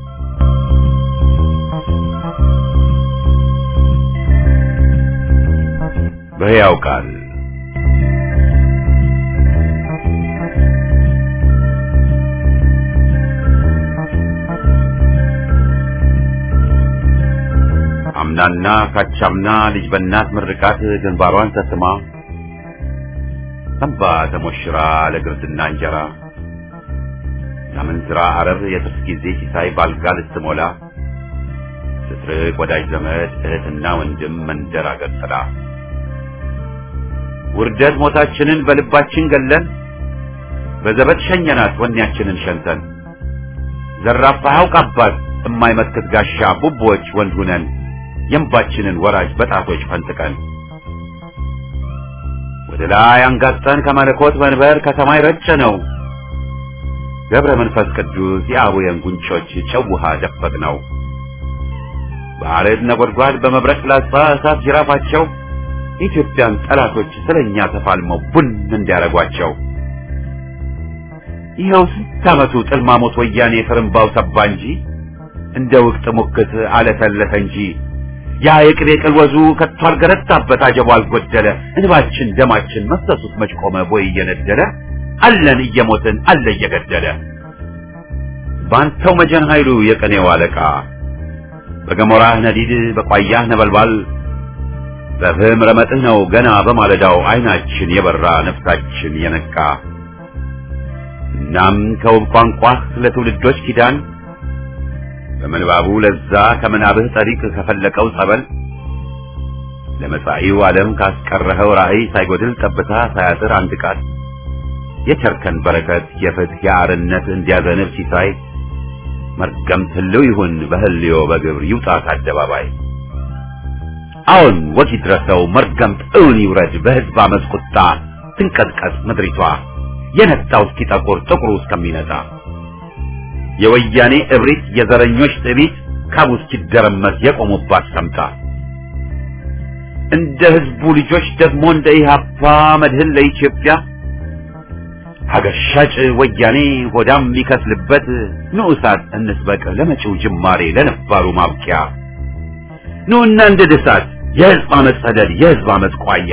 Speaker 1: በሕያው ቃል አምናና ካቻምና ልጅ በእናት ምርቃት ግንባሯን ተስማ እንባ ተሞሽራ ለግርድና እንጀራ ለምንዝራ አረብ የጥርስ ጊዜ ሲሳይ ባልጋ ልትሞላ ስትርቅ ወዳጅ ዘመድ እህትና ወንድም መንደር አገር ጥላ ውርደት ሞታችንን በልባችን ገለን በዘበት ሸኘናት ወኔያችንን ሸንተን ዘራፋ አውቃባት የማይመክት ጋሻ ቡቦች ወንድ ሁነን የእንባችንን ወራጅ በጣቶች ፈንጥቀን ወደ ላይ አንጋጠን ከመለኮት መንበር ከሰማይ ረጨ ነው ገብረ መንፈስ ቅዱስ የአቡየን ጉንጮች ጨውሃ ደፈቅ ነው ባረድ ነጎድጓድ በመብረቅ ላጻ እሳት ጅራፋቸው ኢትዮጵያን ጠላቶች ስለኛ ተፋልመው ቡን እንዲያረጓቸው ይኸው ስንት ጥልማሞት ወያኔ ፍርምባው ሰባ እንጂ እንደ ወቅት ሙክት አለተለተ እንጂ ያ የቅቤ ቅልወዙ ከቶ አልገረታበት አጀቡ አልጎደለ እንባችን ደማችን መፍሰሱት መች ቆመ ቦይ እየነደለ አለን እየሞትን አለ እየገደለ ባንተው መጀን ኃይሉ የቀኔው አለቃ በገሞራህ ነዲድ በቋያህ ነበልባል በፍም ረመጥህ ነው ገና በማለዳው አይናችን የበራ ነፍሳችን የነቃ እናም ከውብ ቋንቋህ ለትውልዶች ኪዳን በመንባቡ ለዛ ከመናብህ ጠሪቅ ከፈለቀው ጸበል ለመጻኢው ዓለም ካስቀረኸው ራእይ ሳይጎድል ጠብታ ሳያጥር አንድ ቃል የቸርከን በረከት የፍትህ የአርነት እንዲያዘንብ ሲሳይ መርገም ትልው ይሁን በህልዮ በግብር ይውጣት አደባባይ አሁን ወጊ ድረሰው መርገም እውን ይውረድ በህዝብ አመጽ ቁጣ ትንቀጥቀጥ ምድሪቷ የነጣው እስኪጠቁር ጥቁሩ እስከሚነጣ የወያኔ እብሪት የዘረኞች ጥቢት ካቡ እስኪደረመስ የቆሙባት ሰምታ እንደ ህዝቡ ልጆች ደግሞ እንደ ኢህአፓ መድህን ለኢትዮጵያ ሀገር ሻጭ ወያኔ ሆዳም የሚከስልበት ንዑሳት እንስበቅ ለመጪው ጅማሬ ለነባሩ ማብቂያ ኑና እንደ ድሳት የህዝብ አመጽ ሰደድ የህዝብ አመጽ ቋያ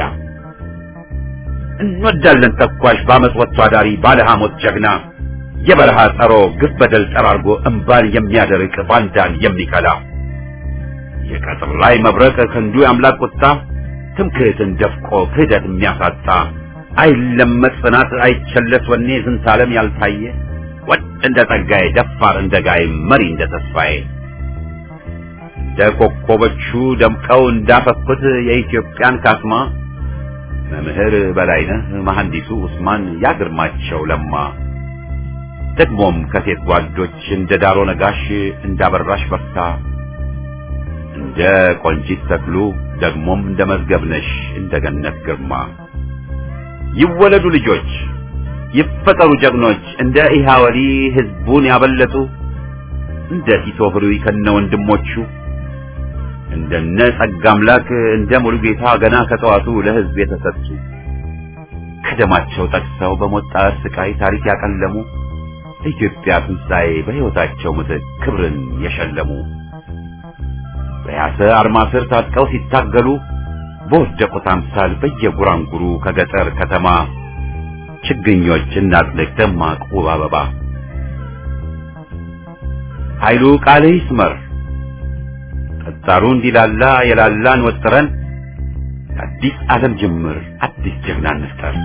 Speaker 1: እንወዳለን ተኳሽ በአመጽ ወጥቶ አዳሪ ባለ ሐሞት ጀግና የበረሃ ጸሮ ግፍ በደል ጠራርጎ እንባን የሚያደርቅ ባንዳን የሚከላ የቀጥር ላይ መብረቅ ክንዱ የአምላክ ቁጣ ትምክህትን ደፍቆ ክህደት የሚያሳጣ አይለመጥ ጽናት አይቸለስ ወኔ ዝንተ ዓለም ያልታየ ወጥ እንደ ጸጋዬ ደፋር እንደ ጋይ መሪ እንደ ተስፋዬ እንደ ኮከቦቹ ደምቀው እንዳፈኩት የኢትዮጵያን ካስማ መምህር በላይነህ መሐንዲሱ ኡስማን ያግርማቸው ለማ ደግሞም ከሴት ጓዶች እንደ ዳሮ ነጋሽ እንዳበራሽ በርታ እንደ ቆንጂት ተክሉ ደግሞም እንደ መዝገብነሽ እንደ ገነት ግርማ ይወለዱ ልጆች ይፈጠሩ ጀግኖች እንደ ኢሃወሊ ህዝቡን ያበለጡ እንደ ቲቶ ፍሩይ ከነ ወንድሞቹ እንደነ ጸጋ አምላክ እንደ ሙሉ ጌታ ገና ከጠዋቱ ለህዝብ የተሰጡ ከደማቸው ጠቅሰው በሞት ጣር ስቃይ ታሪክ ያቀለሙ ኢትዮጵያ ትንሣኤ በሕይወታቸው ምትክ ክብርን የሸለሙ በያሰ አርማ ስር ታጥቀው ሲታገሉ በወደቁት አምሳል በየጉራንጉሩ ከገጠር ከተማ ችግኞች እናጥልቅ ደማቅ ውብ አበባ ኃይሉ ቃል ይስመር ጠጣሩ እንዲላላ የላላን ወጥረን አዲስ ዓለም ጅምር አዲስ ጀግና እንፍጠር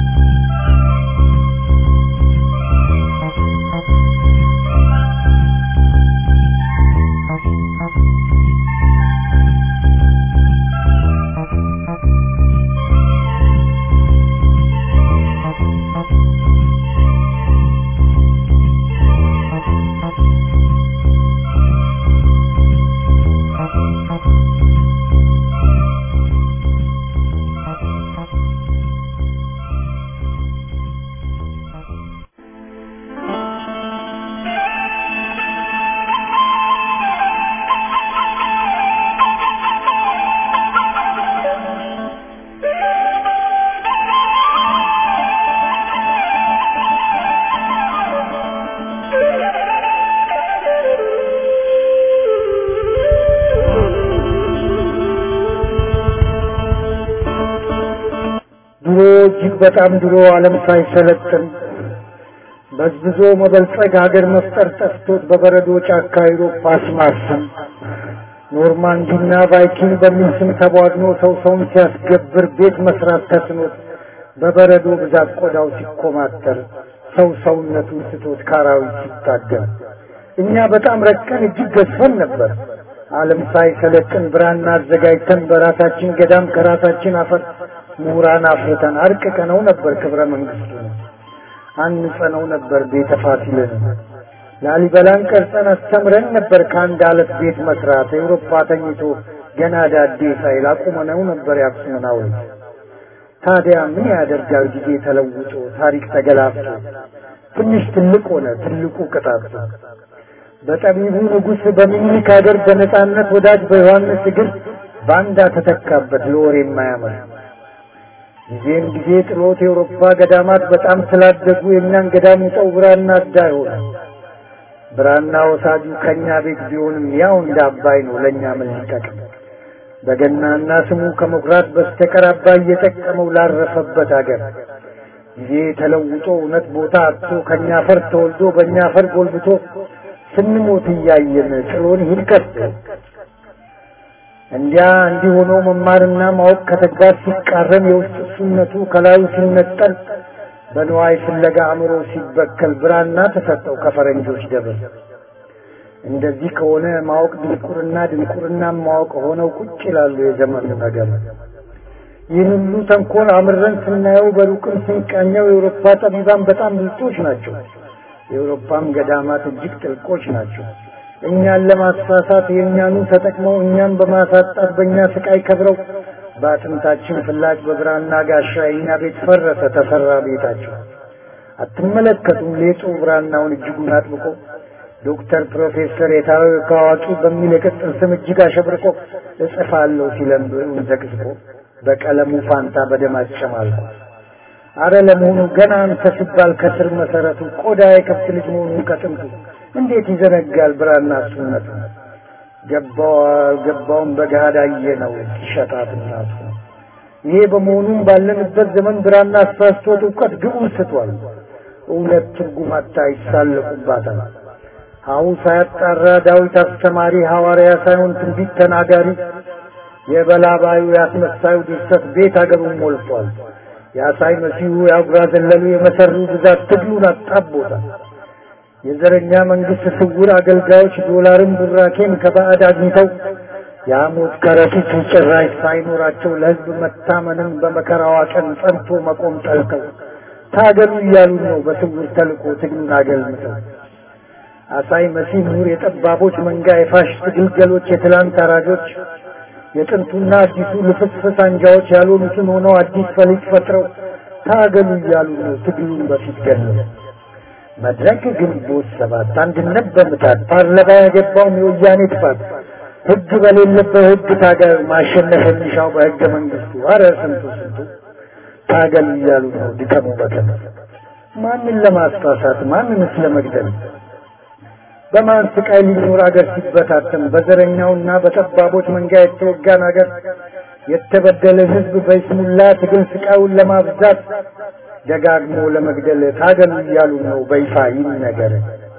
Speaker 7: በጣም ድሮ ዓለም ሳይሰለጥን በዝብዞ መበልጸግ ሀገር መፍጠር ጠፍቶት በበረዶ ጫካ አውሮፓ አስማሰም ኖርማንዲና ቫይኪንግ በሚል ስም ተቧድኖ ሰው ሰውን ሲያስገብር ቤት መስራት ተስኖት በበረዶ ብዛት ቆዳው ሲኮማተር ሰው ሰውነቱን ስቶት ካራዊት ሲታገል እኛ በጣም ረቀን እጅግ ገዝፈን ነበር ዓለም ሳይሰለጥን ብራና አዘጋጅተን በራሳችን ገዳም ከራሳችን አፈር ምሁራን አፍርተን አርቅቀነው ነበር ክብረ መንግስቱ አንጸነው ነበር ቤተ ፋሲልን ላሊበላን ቀርጸን አስተምረን ነበር ከአንድ አለት ቤት መስራት አውሮፓ ተኝቶ ገና ዳዴ ሳይል አቁመነው ነበር ያክሱምን ሐውልት ታዲያ ምን ያደርጋል ጊዜ ተለውጦ ታሪክ ተገላብጦ ትንሽ ትልቅ ሆነ ትልቁ ቅጣት በጠቢቡ ንጉሥ በሚኒክ ሀገር በነጻነት ወዳጅ በዮሐንስ እግር ባንዳ ተተካበት ለወሬ የማያምር ጊዜም ጊዜ ጥሎት የአውሮፓ ገዳማት በጣም ስላደጉ የኛን ገዳም ውጠው ብራና አዳይ ሆነ ብራና ወሳጁ ከኛ ቤት ቢሆንም ያው እንደ አባይ ነው ለኛ ምን ይጠቅም በገናና ስሙ ከመኩራት በስተቀር አባይ እየጠቀመው ላረፈበት ሀገር ጊዜ ተለውጦ እውነት ቦታ አጥቶ ከኛ ፈር ተወልዶ በእኛ ፈር ጎልብቶ ስንሞት እያየን ጥሎን ይልቀጥ እንዲያ እንዲህ ሆኖ መማርና ማወቅ ከተግባር ሲቃረን የውስጥ እሱነቱ ከላዩ ሲነጠል በንዋይ ፍለጋ አእምሮ ሲበከል ብራና ተሰጠው ከፈረንጆች ደብር እንደዚህ ከሆነ ማወቅ ድንቁርና ድንቁርና ማወቅ ሆነው ቁጭ ይላሉ የዘመኑ ነገር ይህን ሁሉ ተንኮል አምረን ስናየው በሩቅም ስንቃኘው የአውሮፓ ጠቢባን በጣም ብልጦች ናቸው የአውሮፓም ገዳማት እጅግ ጥልቆች ናቸው እኛን ለማሳሳት የኛኑ ተጠቅመው እኛን በማሳጣት በእኛ ስቃይ ከብረው በአጥንታችን ፍላጭ በብራና ጋሻ የኛ ቤት ፈረሰ ተሰራ ቤታቸው አትመለከቱም ሌጡ ብራናውን እጅጉን አጥብቆ ዶክተር ፕሮፌሰር የታወቀ አዋቂ በሚል የቅጽል ስም እጅግ አሸብርቆ እጽፋለሁ ሲለም ብዕሩን ዘቅዝቆ በቀለሙ ፋንታ በደማቸው አልኩ አረ ለመሆኑ ገና አንተ ሲባል ከስር መሰረቱ ቆዳ የከብት ልጅ መሆኑን ከጥንቱ እንዴት ይዘነጋል ብራና ሱነቱ ገባው ገባውን በጋዳ አየነው ይሸጣት እናቱ ይሄ በመሆኑም ባለንበት ዘመን ብራና አሳስቶት ዕውቀት ግቡን ስቷል እውነት ትርጉም አታይ ሳለቁባታል ሀው ሳያጣራ ዳዊት አስተማሪ ሐዋርያ ሳይሆን ትንቢት ተናጋሪ የበላባዩ ያስመሳዩ ድርሰት ቤት አገሩን ሞልቷል ያሳይ መሲሁ ያጉራ ዘለሉ የመሰሩ ብዛት ትግሉን አጣቦታል የዘረኛ መንግስት ስውር አገልጋዮች ዶላርን ቡራኬን ከባዕድ አግኝተው ያሙት ከረፊት ጭራሽ ሳይኖራቸው ለህዝብ መታመንን በመከራዋ ቀን ጸንቶ መቆም ጠልተው ታገሉ እያሉ ነው በስውር ተልቆ ትግሉን አገልምተው አሳይ መሲህ ኑር የጠባቦች መንጋ የፋሽስት ግልገሎች የትላንት አራጆች የጥንቱና አዲሱ ልፍስፍስ አንጃዎች ያሉትን ሆነው አዲስ ፈሊጥ ፈጥረው ታገሉ እያሉ ነው ትግሉን በፊት ገለው መድረክ ግንቦት ሰባት አንድነት በምታት ፓርላማ ያገባው የወያኔ ጥፋት ህግ በሌለበት ህግ ታገል ማሸነፍ የሚሻው በህገ መንግስቱ አረ ስንቱ ስንቱ ታገሉ እያሉ ነው ድከሙ በከም ማንን ለማስፋሳት ማንንስ ለመግደል በማን ስቃይ ሊኖር አገር ሲበታተን በዘረኛውና በጠባቦች መንጋ የተወጋን አገር የተበደለ ህዝብ በስሙላ ትግል ስቃዩን ለማብዛት ደጋግሞ ለመግደል ታገሉ እያሉ ነው በይፋ ይነገር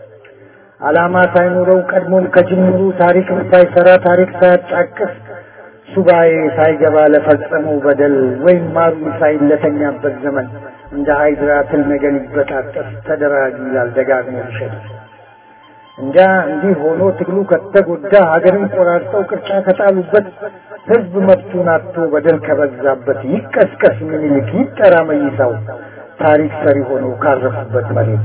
Speaker 7: አላማ ሳይኖረው ቀድሞም ከጅምሩ ታሪክ ሳይሰራ ታሪክ ሳያጫቅስ ሱባኤ ሳይገባ ለፈጸመው በደል ወይም ማሩ ሳይለተኛበት ዘመን እንደ ሃይድራትል ነገር ይበጣጠስ ተደራጅ ይላል ደጋግሞ ይሸጥ እንጃ እንዲህ ሆኖ ትግሉ ከተጎዳ ሀገርን ቆራርጠው ቅርጫ ከጣሉበት ህዝብ መብቱን አጥቶ በደል ከበዛበት ይቀስቀስ ምኒልክ ይጠራ መይሳው ታሪክ ሰሪ ሆነው ካረፉበት መሬት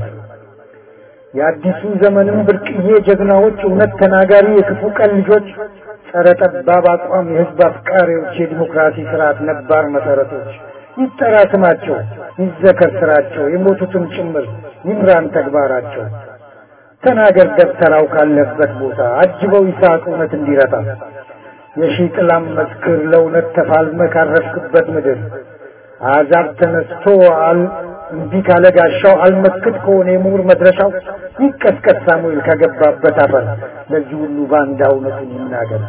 Speaker 7: የአዲሱ ዘመንም ብርቅዬ ጀግናዎች እውነት ተናጋሪ የክፉ ቀን ልጆች ጸረ ጠባብ አቋም የህዝብ አፍቃሪዎች የዲሞክራሲ ስርዓት ነባር መሰረቶች ይጠራ ስማቸው ይዘከር ስራቸው የሞቱትም ጭምር ይምራን ተግባራቸው ተናገር ደብተራው ካለበት ቦታ አጅበው ይሳቅ እውነት እንዲረታ የሺህ ጥላም መስክር ለእውነት ተፋልመ ካረፍክበት ምድር አዛብ ተነስቶ አል እንዲ ካለ ጋሻው አልመክት ከሆነ የምሁር መድረሻው ይቀስቀስ ሳሙኤል ከገባበት አፈር ለዚህ ሁሉ ባንዳ እውነቱን ይናገር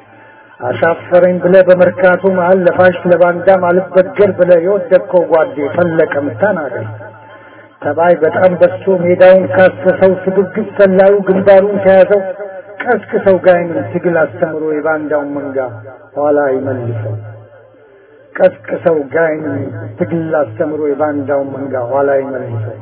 Speaker 7: አሻፈረኝ ብለ በመርካቶ መሃል ለፋሽ ለባንዳ ማልበገር ብለ የወደቅከው ጓዴ ፈለቀም ተናገር ተባይ በጣም በሶ ሜዳውን ካሰሰው ስግብግብ ሰላዩ ግንባሩን ተያዘው ቀስቅሰው ጋይን ትግል አስተምሮ የባንዳውን መንጋ ኋላ ይመልሰው ቀስቅሰው ጋይን ትግል አስተምሮ የባንዳውን መንጋ ኋላ ይመልሰው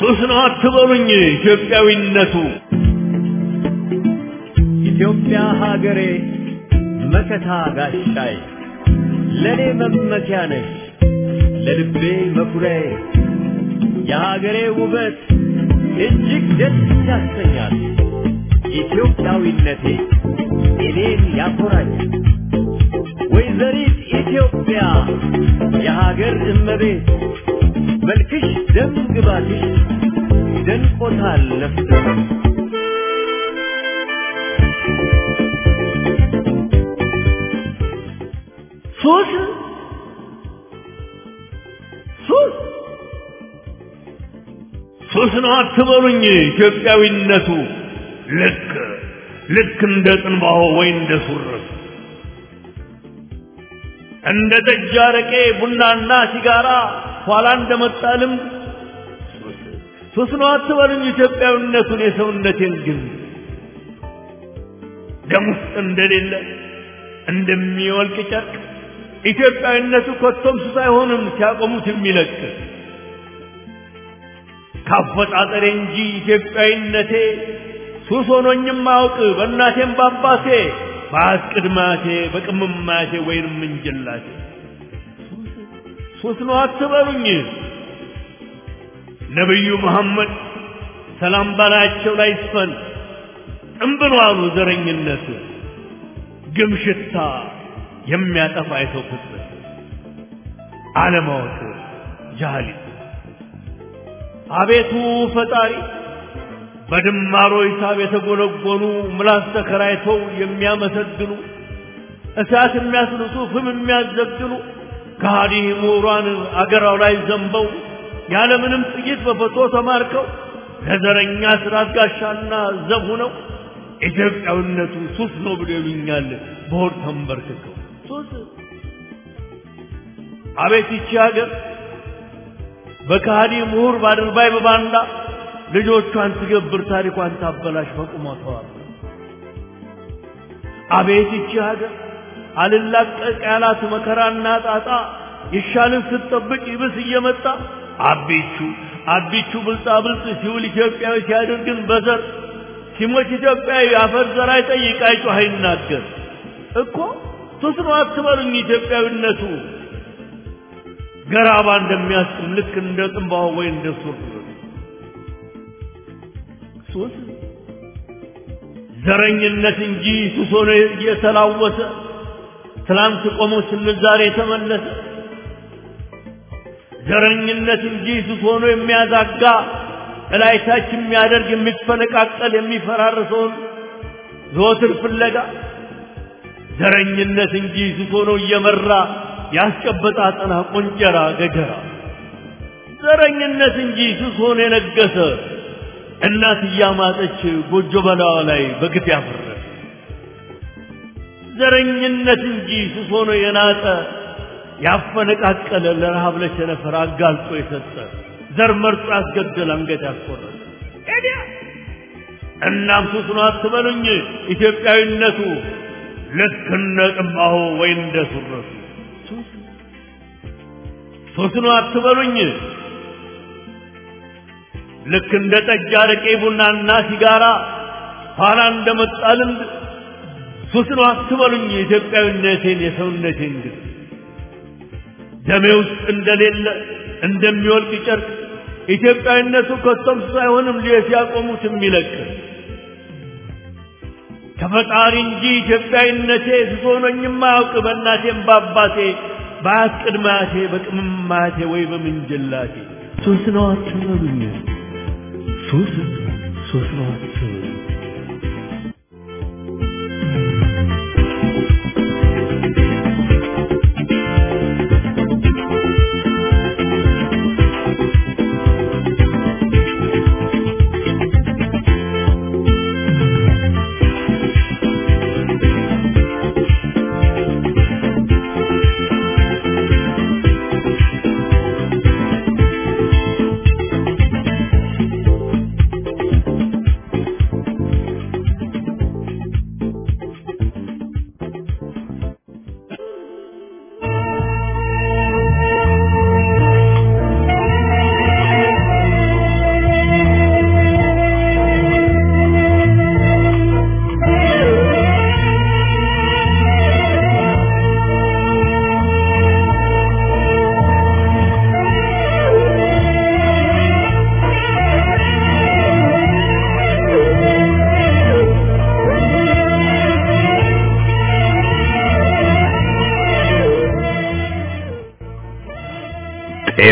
Speaker 8: ሱስ ነው አትበሉኝ ኢትዮጵያዊነቱ ኢትዮጵያ ሀገሬ መከታ ጋሻይ ለኔ መመኪያ ነሽ ለልቤ መኩሪያዬ የሀገሬ ውበት እጅግ ደስ ያሰኛል ኢትዮጵያዊነቴ እኔን ያኮራኛል ወይዘሪት ኢትዮጵያ የሀገር እመቤት መልክሽ ደም ግባትሽ ደንቆታል ለፍቅር ሱስ ሱስ ሱስ ነው አትበሉኝ ኢትዮጵያዊነቱ ልክ ልክ እንደ ጥንባሆ ወይ እንደ ሱርፍ እንደ ጠጅ አረቄ ቡናና ሲጋራ ኋላ እንደመጣልም ሱስ ነው አትበሉኝ ኢትዮጵያዊነቱን የሰውነቴን ግን ደም ውስጥ እንደሌለ እንደሚወልቅ ጨርቅ ኢትዮጵያዊነቱ ኮቶም ሱስ አይሆንም ሲያቆሙት የሚለቅ ካፈጣጠሬ እንጂ ኢትዮጵያዊነቴ ሱስ ሆኖኝም አውቅ በእናቴም ባባቴ በአስቅድማቴ በቅምማቴ ወይንም እንጀላቴ ሱስ ነው አትበሉኝ ነብዩ መሐመድ ሰላም ባላቸው ላይ ይስፈን ጥንብሎ አሉ ዘረኝነት ግምሽታ የሚያጠፋ የሰው ፍጥረት አለማወቅ ጃህሊት አቤቱ ፈጣሪ በድማሮ ሂሳብ የተጎነጎኑ ምላስ ተከራይተው የሚያመሰግኑ እሳት የሚያስልሱ ፍም የሚያዘግኑ ከሃዲ ምሁራን አገራው ላይ ዘንበው ያለምንም ጥይት በፈቶ ተማርከው ለዘረኛ ስራት ጋሻና ዘብ ሆነው ኢትዮጵያዊነቱ ሱስ ነው ብሎ ይሉኛል በሆድ ተንበርክከው ሱስ አቤት ይቺ ሀገር በከሃዲ ምሁር ባድርባይ በባንዳ ልጆቿን ትገብር ታሪኳን ታበላሽ በቁመቷ አቤት ይቺ ሀገር አልላቀቅ ያላት መከራና ጣጣ ይሻልን ስትጠብቅ ይብስ እየመጣ አቢቹ አቢቹ ብልጣ ብልጥ ሲውል ኢትዮጵያዊ ሲያደርግን በዘር ሲሞት ኢትዮጵያዊ አፈር ዘር አይጠይቅ አይጮህ አይናገር እኮ ሱስ ነው አትበሉኝ ኢትዮጵያዊነቱ ገራባ እንደሚያስጥም ልክ እንደ ጥንባሆ ወይ እንደ ሱር ሱስ ዘረኝነት እንጂ ሱስ ሆኖ የተላወሰ ትላንት ቆሞ ስንል ዛሬ ተመለሰ ዘረኝነት እንጂ ሱስ ሆኖ የሚያዛጋ እላይታች የሚያደርግ የሚፈነቃቀል የሚፈራርሰውን ዘወትር ፍለጋ ዘረኝነት እንጂ ሱስ ሆኖ እየመራ ያስጨበጣ አጠና ቆንጀራ ገጀራ ዘረኝነት እንጂ ሱስ ሆኖ የነገሰ እናት እያማጠች ጎጆ በላዋ ላይ በግፍ ያፈረ ዘረኝነት እንጂ ሱስ ሆኖ የናጠ ያፈነቃቀለ ለረሃብ ለቸነፈር አጋልጦ የሰጠ ዘር መርጦ ያስገደል አንገት ያስቆረጠ ኤዲያ እናም ሱስ ነው አትበሉኝ ኢትዮጵያዊነቱ ልክ እንደ ጥንባሆ ወይ እንደ ሱረቱ ሱስ ነው አትበሉኝ ልክ እንደ ጠጅ አረቄ ቡናና ሲጋራ ኋላ እንደመጣ ልምድ ሱስ ነው አትበሉኝ ኢትዮጵያዊነቴን የሰውነቴን ግን ደሜ ውስጥ እንደሌለ እንደሚወልቅ ጨርቅ ኢትዮጵያዊነቱ ኮቶም ሳይሆንም ሲያቆሙት የሚለቅ ከፈጣሪ እንጂ ኢትዮጵያዊነቴ ሱስ ሆኖኝም አያውቅ በእናቴም ባባቴ በአያት ቅድማቴ በቅምማቴ ወይ በምንጅላቴ ሱስ ነው አትበሉኝ ሱስ ሱስ ነው አትበሉኝ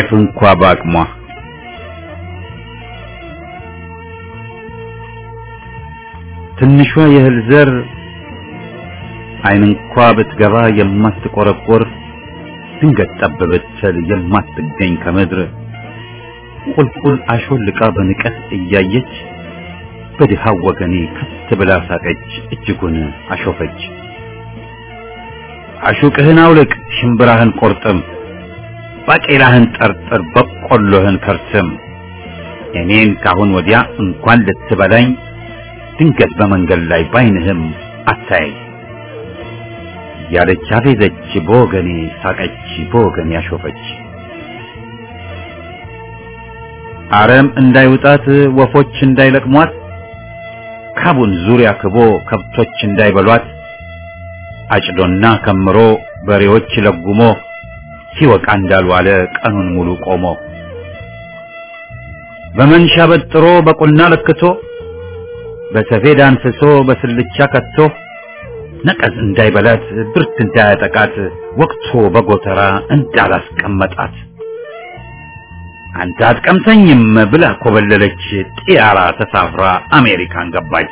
Speaker 1: ጤፍ እንኳ ባቅሟ ትንሿ የእህል ዘር አይን እንኳ ብትገባ የማትቆረቆር ድንገት ጠብ ብትል የማትገኝ ከምድር ቁልቁል አሾልቃ በንቀት እያየች በድሃው ወገኔ ከት ብላ ሳቀች እጅጉን አሾፈች። አሹቅህን አውልቅ ሽምብራህን ቆርጥም ባቄላህን ጠርጥር በቆሎህን ከርስም እኔን ካሁን ወዲያ እንኳን ልትበላኝ ድንገት በመንገድ ላይ ባይንህም አታይ ያለች አፌዘች በወገኔ ሳቀች በወገኔ አሾፈች። አረም እንዳይውጣት ወፎች እንዳይለቅሟት ካቡን ዙሪያ ክቦ ከብቶች እንዳይበሏት አጭዶና ከምሮ በሬዎች ለጉሞ ሲወቃ እንዳልዋለ ቀኑን ሙሉ ቆሞ በመንሻ በጥሮ በቁና ለክቶ በሰፌድ አንፍሶ በስልቻ ከቶ ነቀዝ እንዳይበላት ብርት እንዳያጠቃት ወቅቶ በጎተራ እንዳላስቀመጣት አንተ አትቀምሰኝም ብላ ኮበለለች ጢያራ ተሳፍራ አሜሪካን ገባች።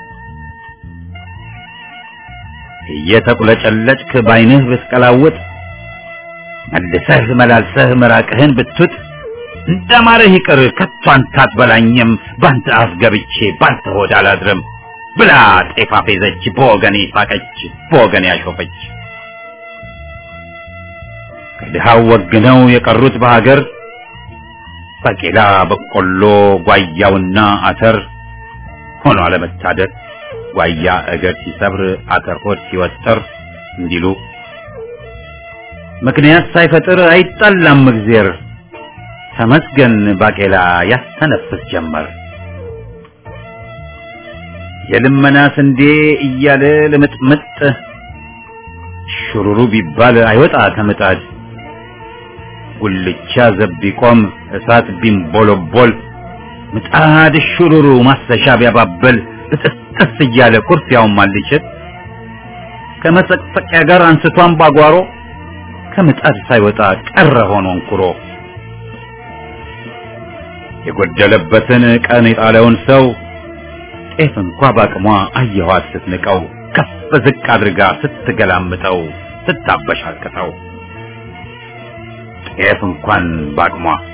Speaker 1: እየተቁለጨለጭክ ባይንህ ብትቀላውጥ መልሰህ መላልሰህ መራቅህን ብትውጥ እንደማረህ ይቅር ከቶ አንተ አትበላኝም ባንተ አፍ ገብቼ ባንተ ሆድ አላድርም ብላ ጤፍ አፌዘች በወገኔ ሳቀች በወገኔ አሾፈች። ከድሃው ወግነው የቀሩት በሀገር ባቄላ በቆሎ ጓያውና አተር ሆኖ አለመታደር ጓያ እግር ሲሰብር አተር ሆድ ሲወጥር እንዲሉ ምክንያት ሳይፈጥር አይጣላም እግዜር ተመስገን ባቄላ ያስተነፍስ ጀመር። የልመና ስንዴ እያለ ለምጥምጥ ሽሩሩ ቢባል አይወጣ ከምጣድ ጉልቻ ዘብ ቢቆም እሳት ቢንቦለቦል ምጣድ ሽሩሩ ማሰሻ ቢያባበል በጥስጥስ እያለ ኩርፊያውን ማልችት ከመሰቅሰቂያ ጋር አንስቷን ባጓሮ ከምጣድ ሳይወጣ ቀረ ሆኖ እንኩሮ የጎደለበትን ቀን የጣለውን ሰው ጤፍ እንኳ ባቅሟ አየኋት ስትንቀው ከፍ ዝቅ አድርጋ ስትገላምጠው ስታበሻቅጠው ጤፍ እንኳን ባቅሟ